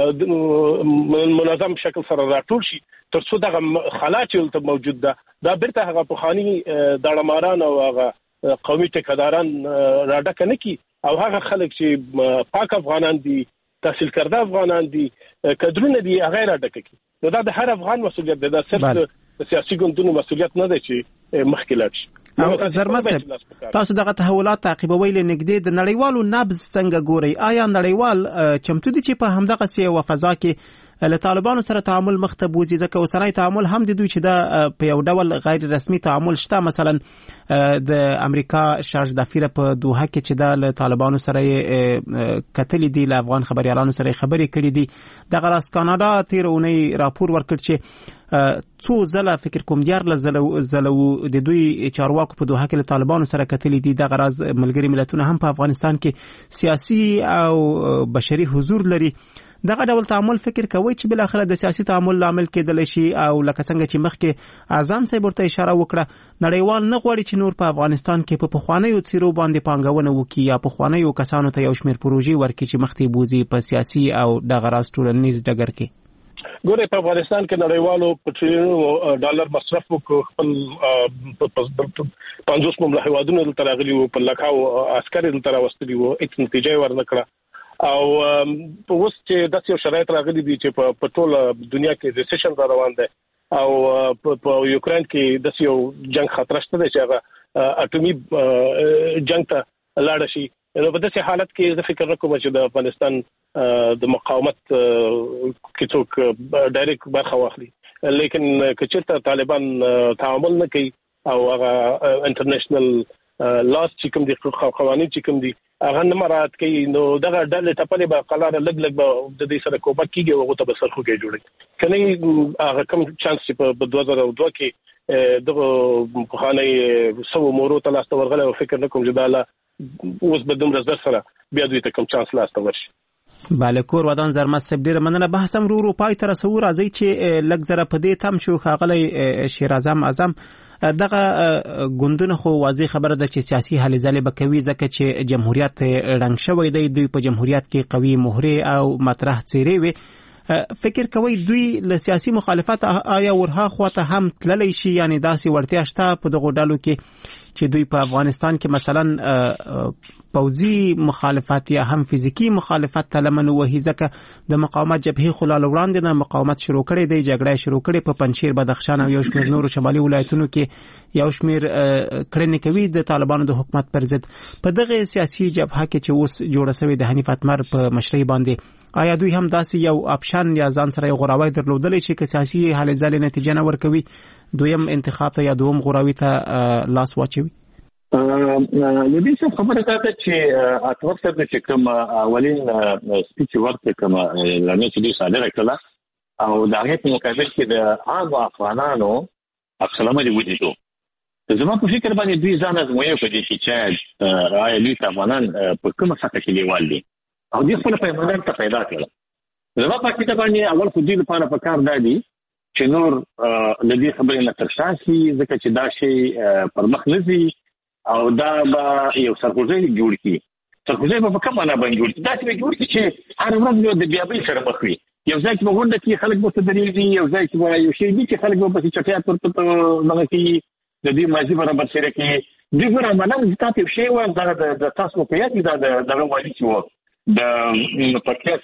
منظم شکل سره راټول شي ترڅو دغه خلا چې دلته موجود ده دا بیرته هغه پخواني داړماران او هغه قومي ټیکداران راډکه نه کړي او هغه خلک چې پاک افغانان دي تحصیل کرده افغانان دي کډرونه دي هغه راډکه کړي. نو دا د هر افغان مسؤلیت دی. دا صرف سیاسي ګوندونو مسؤلیت نه دی چې مخکې لاړ شي. تاسو دغه تحولات تعقیبوي لنګدې د نړیوالو نبض څنګه ګوري؟ آیا نړیوال چمتو دي چې په همدغه سي او فضا کې له طالبانو سره تعامل مخته بوزي؟ ځکه اوسنۍ تعامل هم د دوی چې دا په یو ډول غیر رسمي تعامل شته. مثلا د امریکا شارج دافیره په دوحه کې چې دا له طالبانو سره کتلې دي له افغان خبريالانو سره خبرې کړې دي. دغه راس کاناډا تیر اونۍ راپور ورکړ چې څو ځله فکر کوم زلو د دوی چارواکو په دوحه کې له طالبانو سره کتلې دي. دغه راز ملګری ملتونه هم په افغانستان کې سیاسي او بشري حضور لري. دغه ډول تعامل فکر کوي چې بل اخر د سیاسي تعامل لامل کېدل شي او لکه څنګه چې مخکې اعظم صاحب ورته اشاره وکړه نړیوال نه غواړي چې نور په افغانستان کې په خوانیو څیرو باندې پانګونه وکړي یا په خوانیو کسانو ته یو شمېر پروژې ورکړي چې مخته بوزي په سیاسي او دغه راز ټولنیز ډګر کې ګوره په افغانستان کې نړیوالو په ټریلیونو ډالر مصرف وکړ خپل 50 مملکت هیوادونو تل راغلي وو په لکاو عسكر تل راوستلي وو هیڅ نتیجه ورنکړه او په اوس چې داسې شرایط راغلي دي چې په ټول دنیا کې ریسیشن روان دی او په یوکرين کې د یو جنگ خطر شته چې هغه اټومي جنگ ته لاړ شي نو په داسې حالت کې زه فکر کوم چې د افغانستان د مقاومت کې څوک ډایرکټ برخه واخلي لیکن کچېرته طالبان تعامل نه کوي او هغه انټرنیشنل لاس چې کوم دي قوانين چې کوم دي هغه نه مراعات کوي نو دغه ډلې ټپلې به قلاره لګ د دې سره کوبه کیږي او ته به سرخو کې جوړي کني هغه کوم چانس چې په 2002 کې دغه بخانه سو مورو ته لاس ورغله او فکر نکوم چې دا اوس به دومره زر سره بیا دوی ته کوم چانس لاس ته ورشي bale کور ودان زرمت سب ډیر مننه بحثم رو پای تر سو راځي چې لګ زره په دې تم شو خاغلی شیر اعظم دغه ګوندونه خو واضح خبره ده چې سیاسي هلې ځلې بکوي ځکه چې جمهوریت رنګ شوی دی دوی په جمهوریت کې قوي مهره او مطرح څیرې وي فکر کوي دوی له سیاسي مخالفت آیا ورها خواته هم تللی شي یعنی داسې ورتیا شته په دغه ډالو کې چې دوی په افغانستان کې مثلا پوځي مخالفت یا هم فزیکی مخالفت تلمن وهي ځکه د مقاومت جبهه خلال وړاندې نه مقاومت شروع کړي دی جګړه شروع کړي په پنځیر بدخشان او یو شمېر نورو شمالي ولایتونو کې یو شمېر کړنې کوي د طالبانو د حکومت پر ضد په دغه سیاسي جبهه کې چې اوس جوړه شوې د حنیف اتمر په مشرۍ باندې آیا دوی هم داسې یو اپشن یا ځان سره یو غوراوی درلودلی شي که سیاسي هلې ځلې نتیجه نه ورکوي دویم انتخاب ته یا دوم غوراوي ته لاس واچوي لدې څه خبره ده چې اتمر صاحب چې کوم اولین سپیچ ورته کوم لامل چې دوی صادره کړه او د هغه په مقابل کې د عام افغانانو اصلامه دی وجودو زما په فکر باندې دوی ځان ازمویي په دې چې راي دوی افغانان په کومه سطح کې دیوال دي او دې خپل پیمانه ته پیدا کړل زما په کې باندې اول خو دې لپاره په کار دی چې نور د دې خبرې نه ترشاسي ځکه چې دا شی پر مخ نزي او دا به یو سرخوزي جوړ کی سرخوزي په کومه نه باندې جوړ کی دا چې جوړ کی چې هر ورځ د بیابل سره مخ وي یو ځای کې وګورئ چې خلک مو ته درېږي یو ځای کې یو شی دي چې خلک مو په چټیات پر دغه کې د دې مازی برابر سره کې د ګور عملان ستاسو شی و د تاسو په یاد دا د وایي چې و د پکتیا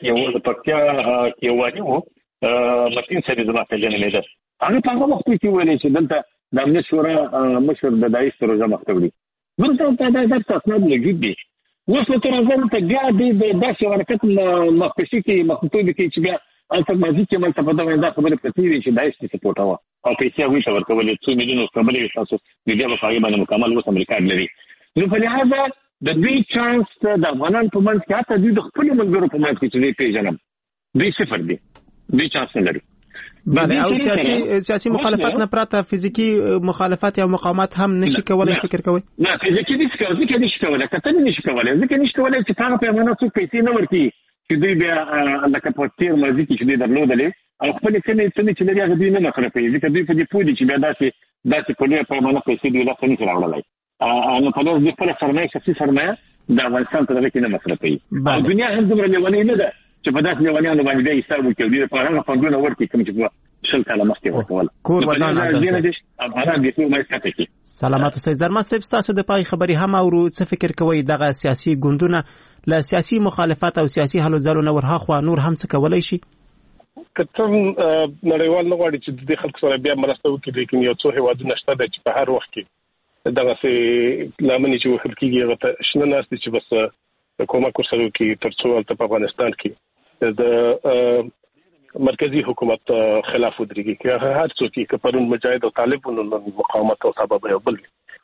کې وایي وو متین سره زما ته جنې ده هغه په هغه وخت کې ویل چې دلته د امنیت شورا مشر د دایښ سره جمع کړی ورته دا تاسو نه لګیدي وسو تر ځان ته بیا د داسې حرکت مخکشي کې مخطوبه کې چې بیا البته مازی چې مل ته په دغه دا خبره پتی وی چې دایښ ته سپورټ و او پیسې وی څور کولې 2 میلیون خبرې تاسو د دې په اړه باندې مکمل اوس امریکا لري نو په لحاظه د دوی چانس د افغانان په منځ کې حتی دوی د خپل ملګرو په منځ کې چې پیژنم دوی صفر دي دوی چانس نه لري بله او سیاسي مخالفت نه پراته فزیکی مخالفت یا مقاومت هم نشي کولای فکر کوي نه فزیکی نشي کولای کته نشي کولای ځکه نشي کولای چې هغه په معنا څو پیسې نه ورکړي چې دوی بیا لکه په تیر مازی کې چې دوی درلودلې او خپل څه چې لري هغه دوی نه مخرفي ځکه دوی په دې پوهې چې بیا داسې په لوی پیمانه پیسې دوی لا څه نه راوړلای نو په لور د خپل سرمایه شخصي سرمایه د افغانستان په دغه کې نه مصرفي او دنیا هم دومره لیونی نه ده چې په داسې لیونیانو باندې د حساب وکړي په هغه فندونه ورکړي کوم چې شل کاله مخکې ورکول کور ودان افغانان د ټول مې ساتي سلامات اوسئ درمت صاحب تاسو د پای خبري هم او څه فکر کوي دغه سیاسي ګوندونه له سیاسي مخالفت او سیاسي حل ځلو نه ورها خو نور هم څه کولای شي کته نړیوال نه غواړي چې د خلکو سره بیا مرسته وکړي لیکن یو څو هیوادونه شته چې په هر وخت کې دغه سي لامل چې وخت کېږي هغه شنه ناس چې بس کومک ورسره کوي ترڅو په افغانستان کې د مرکزی حکومت خلاف ودرېږي چې هر څوک چې پرون مجاهد او طالبانو مقاومت او سبب یو بل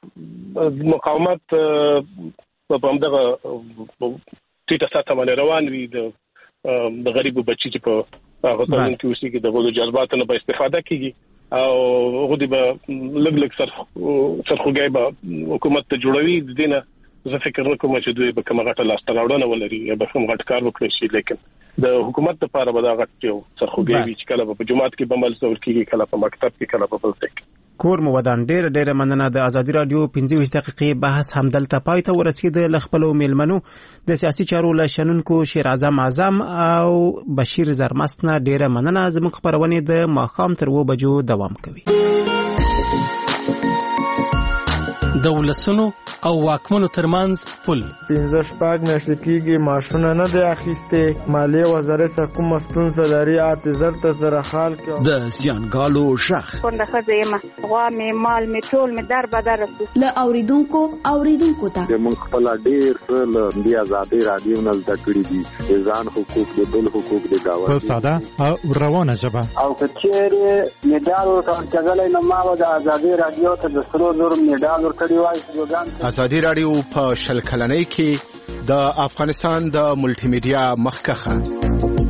مقاومت په همدغه ټیټه سطح باندې روان وي د غریبو بچی چې په هغه ځای کې اوسېږي د غوډو جذباتو نه به استفاده کیږي او غوډي به لګ سرخوږی به حکومت ته جوړوي د دینه زه فکر نکوم چې دوی به کوم غټه لاسته راوړنه ولري یا به کوم غټ کار وکړي شي لیکن د حکومت لپاره به دا غټ یو څرخوږي وي چې کله په جماعت کې بمل څور کېږي کله په مکتب کې کله په بل ځای کور مو ودان ډېر مننه د ازادي رادیو 25 دقیقې بحث همدلته پای ته ورسید ل خپل میلمنو د سیاسي چارو له شنونکو شیر اعظم او بشیر زرمست نه ډېر مننه زموږ خبرونه د ماخام تر 2 بجو دوام کوي د ولسونو او واکمنو ترمنځ پل 15 میاشتې کېږي معاشونه نه دی اخیسته مالیه وزارت کوم ستونزه لري اعتذار ته سره حال کې د زیانګالو شخ څنګه خزیمه غوا می مال می ټول می در بدر له اوریدونکو ته موږ خپل ډیر له دی ازادي رادیو نه زده کړی دي ځان حقوق د بل حقوق د داوا په ساده او روانه ژبه او کچېره میډال ورکړل نه ما د ازادي رادیو ته د سرو زور میډال ورکړی ازادي رادیو په شل کلنۍ کې د افغانستان د ملټي میډیا مخکخه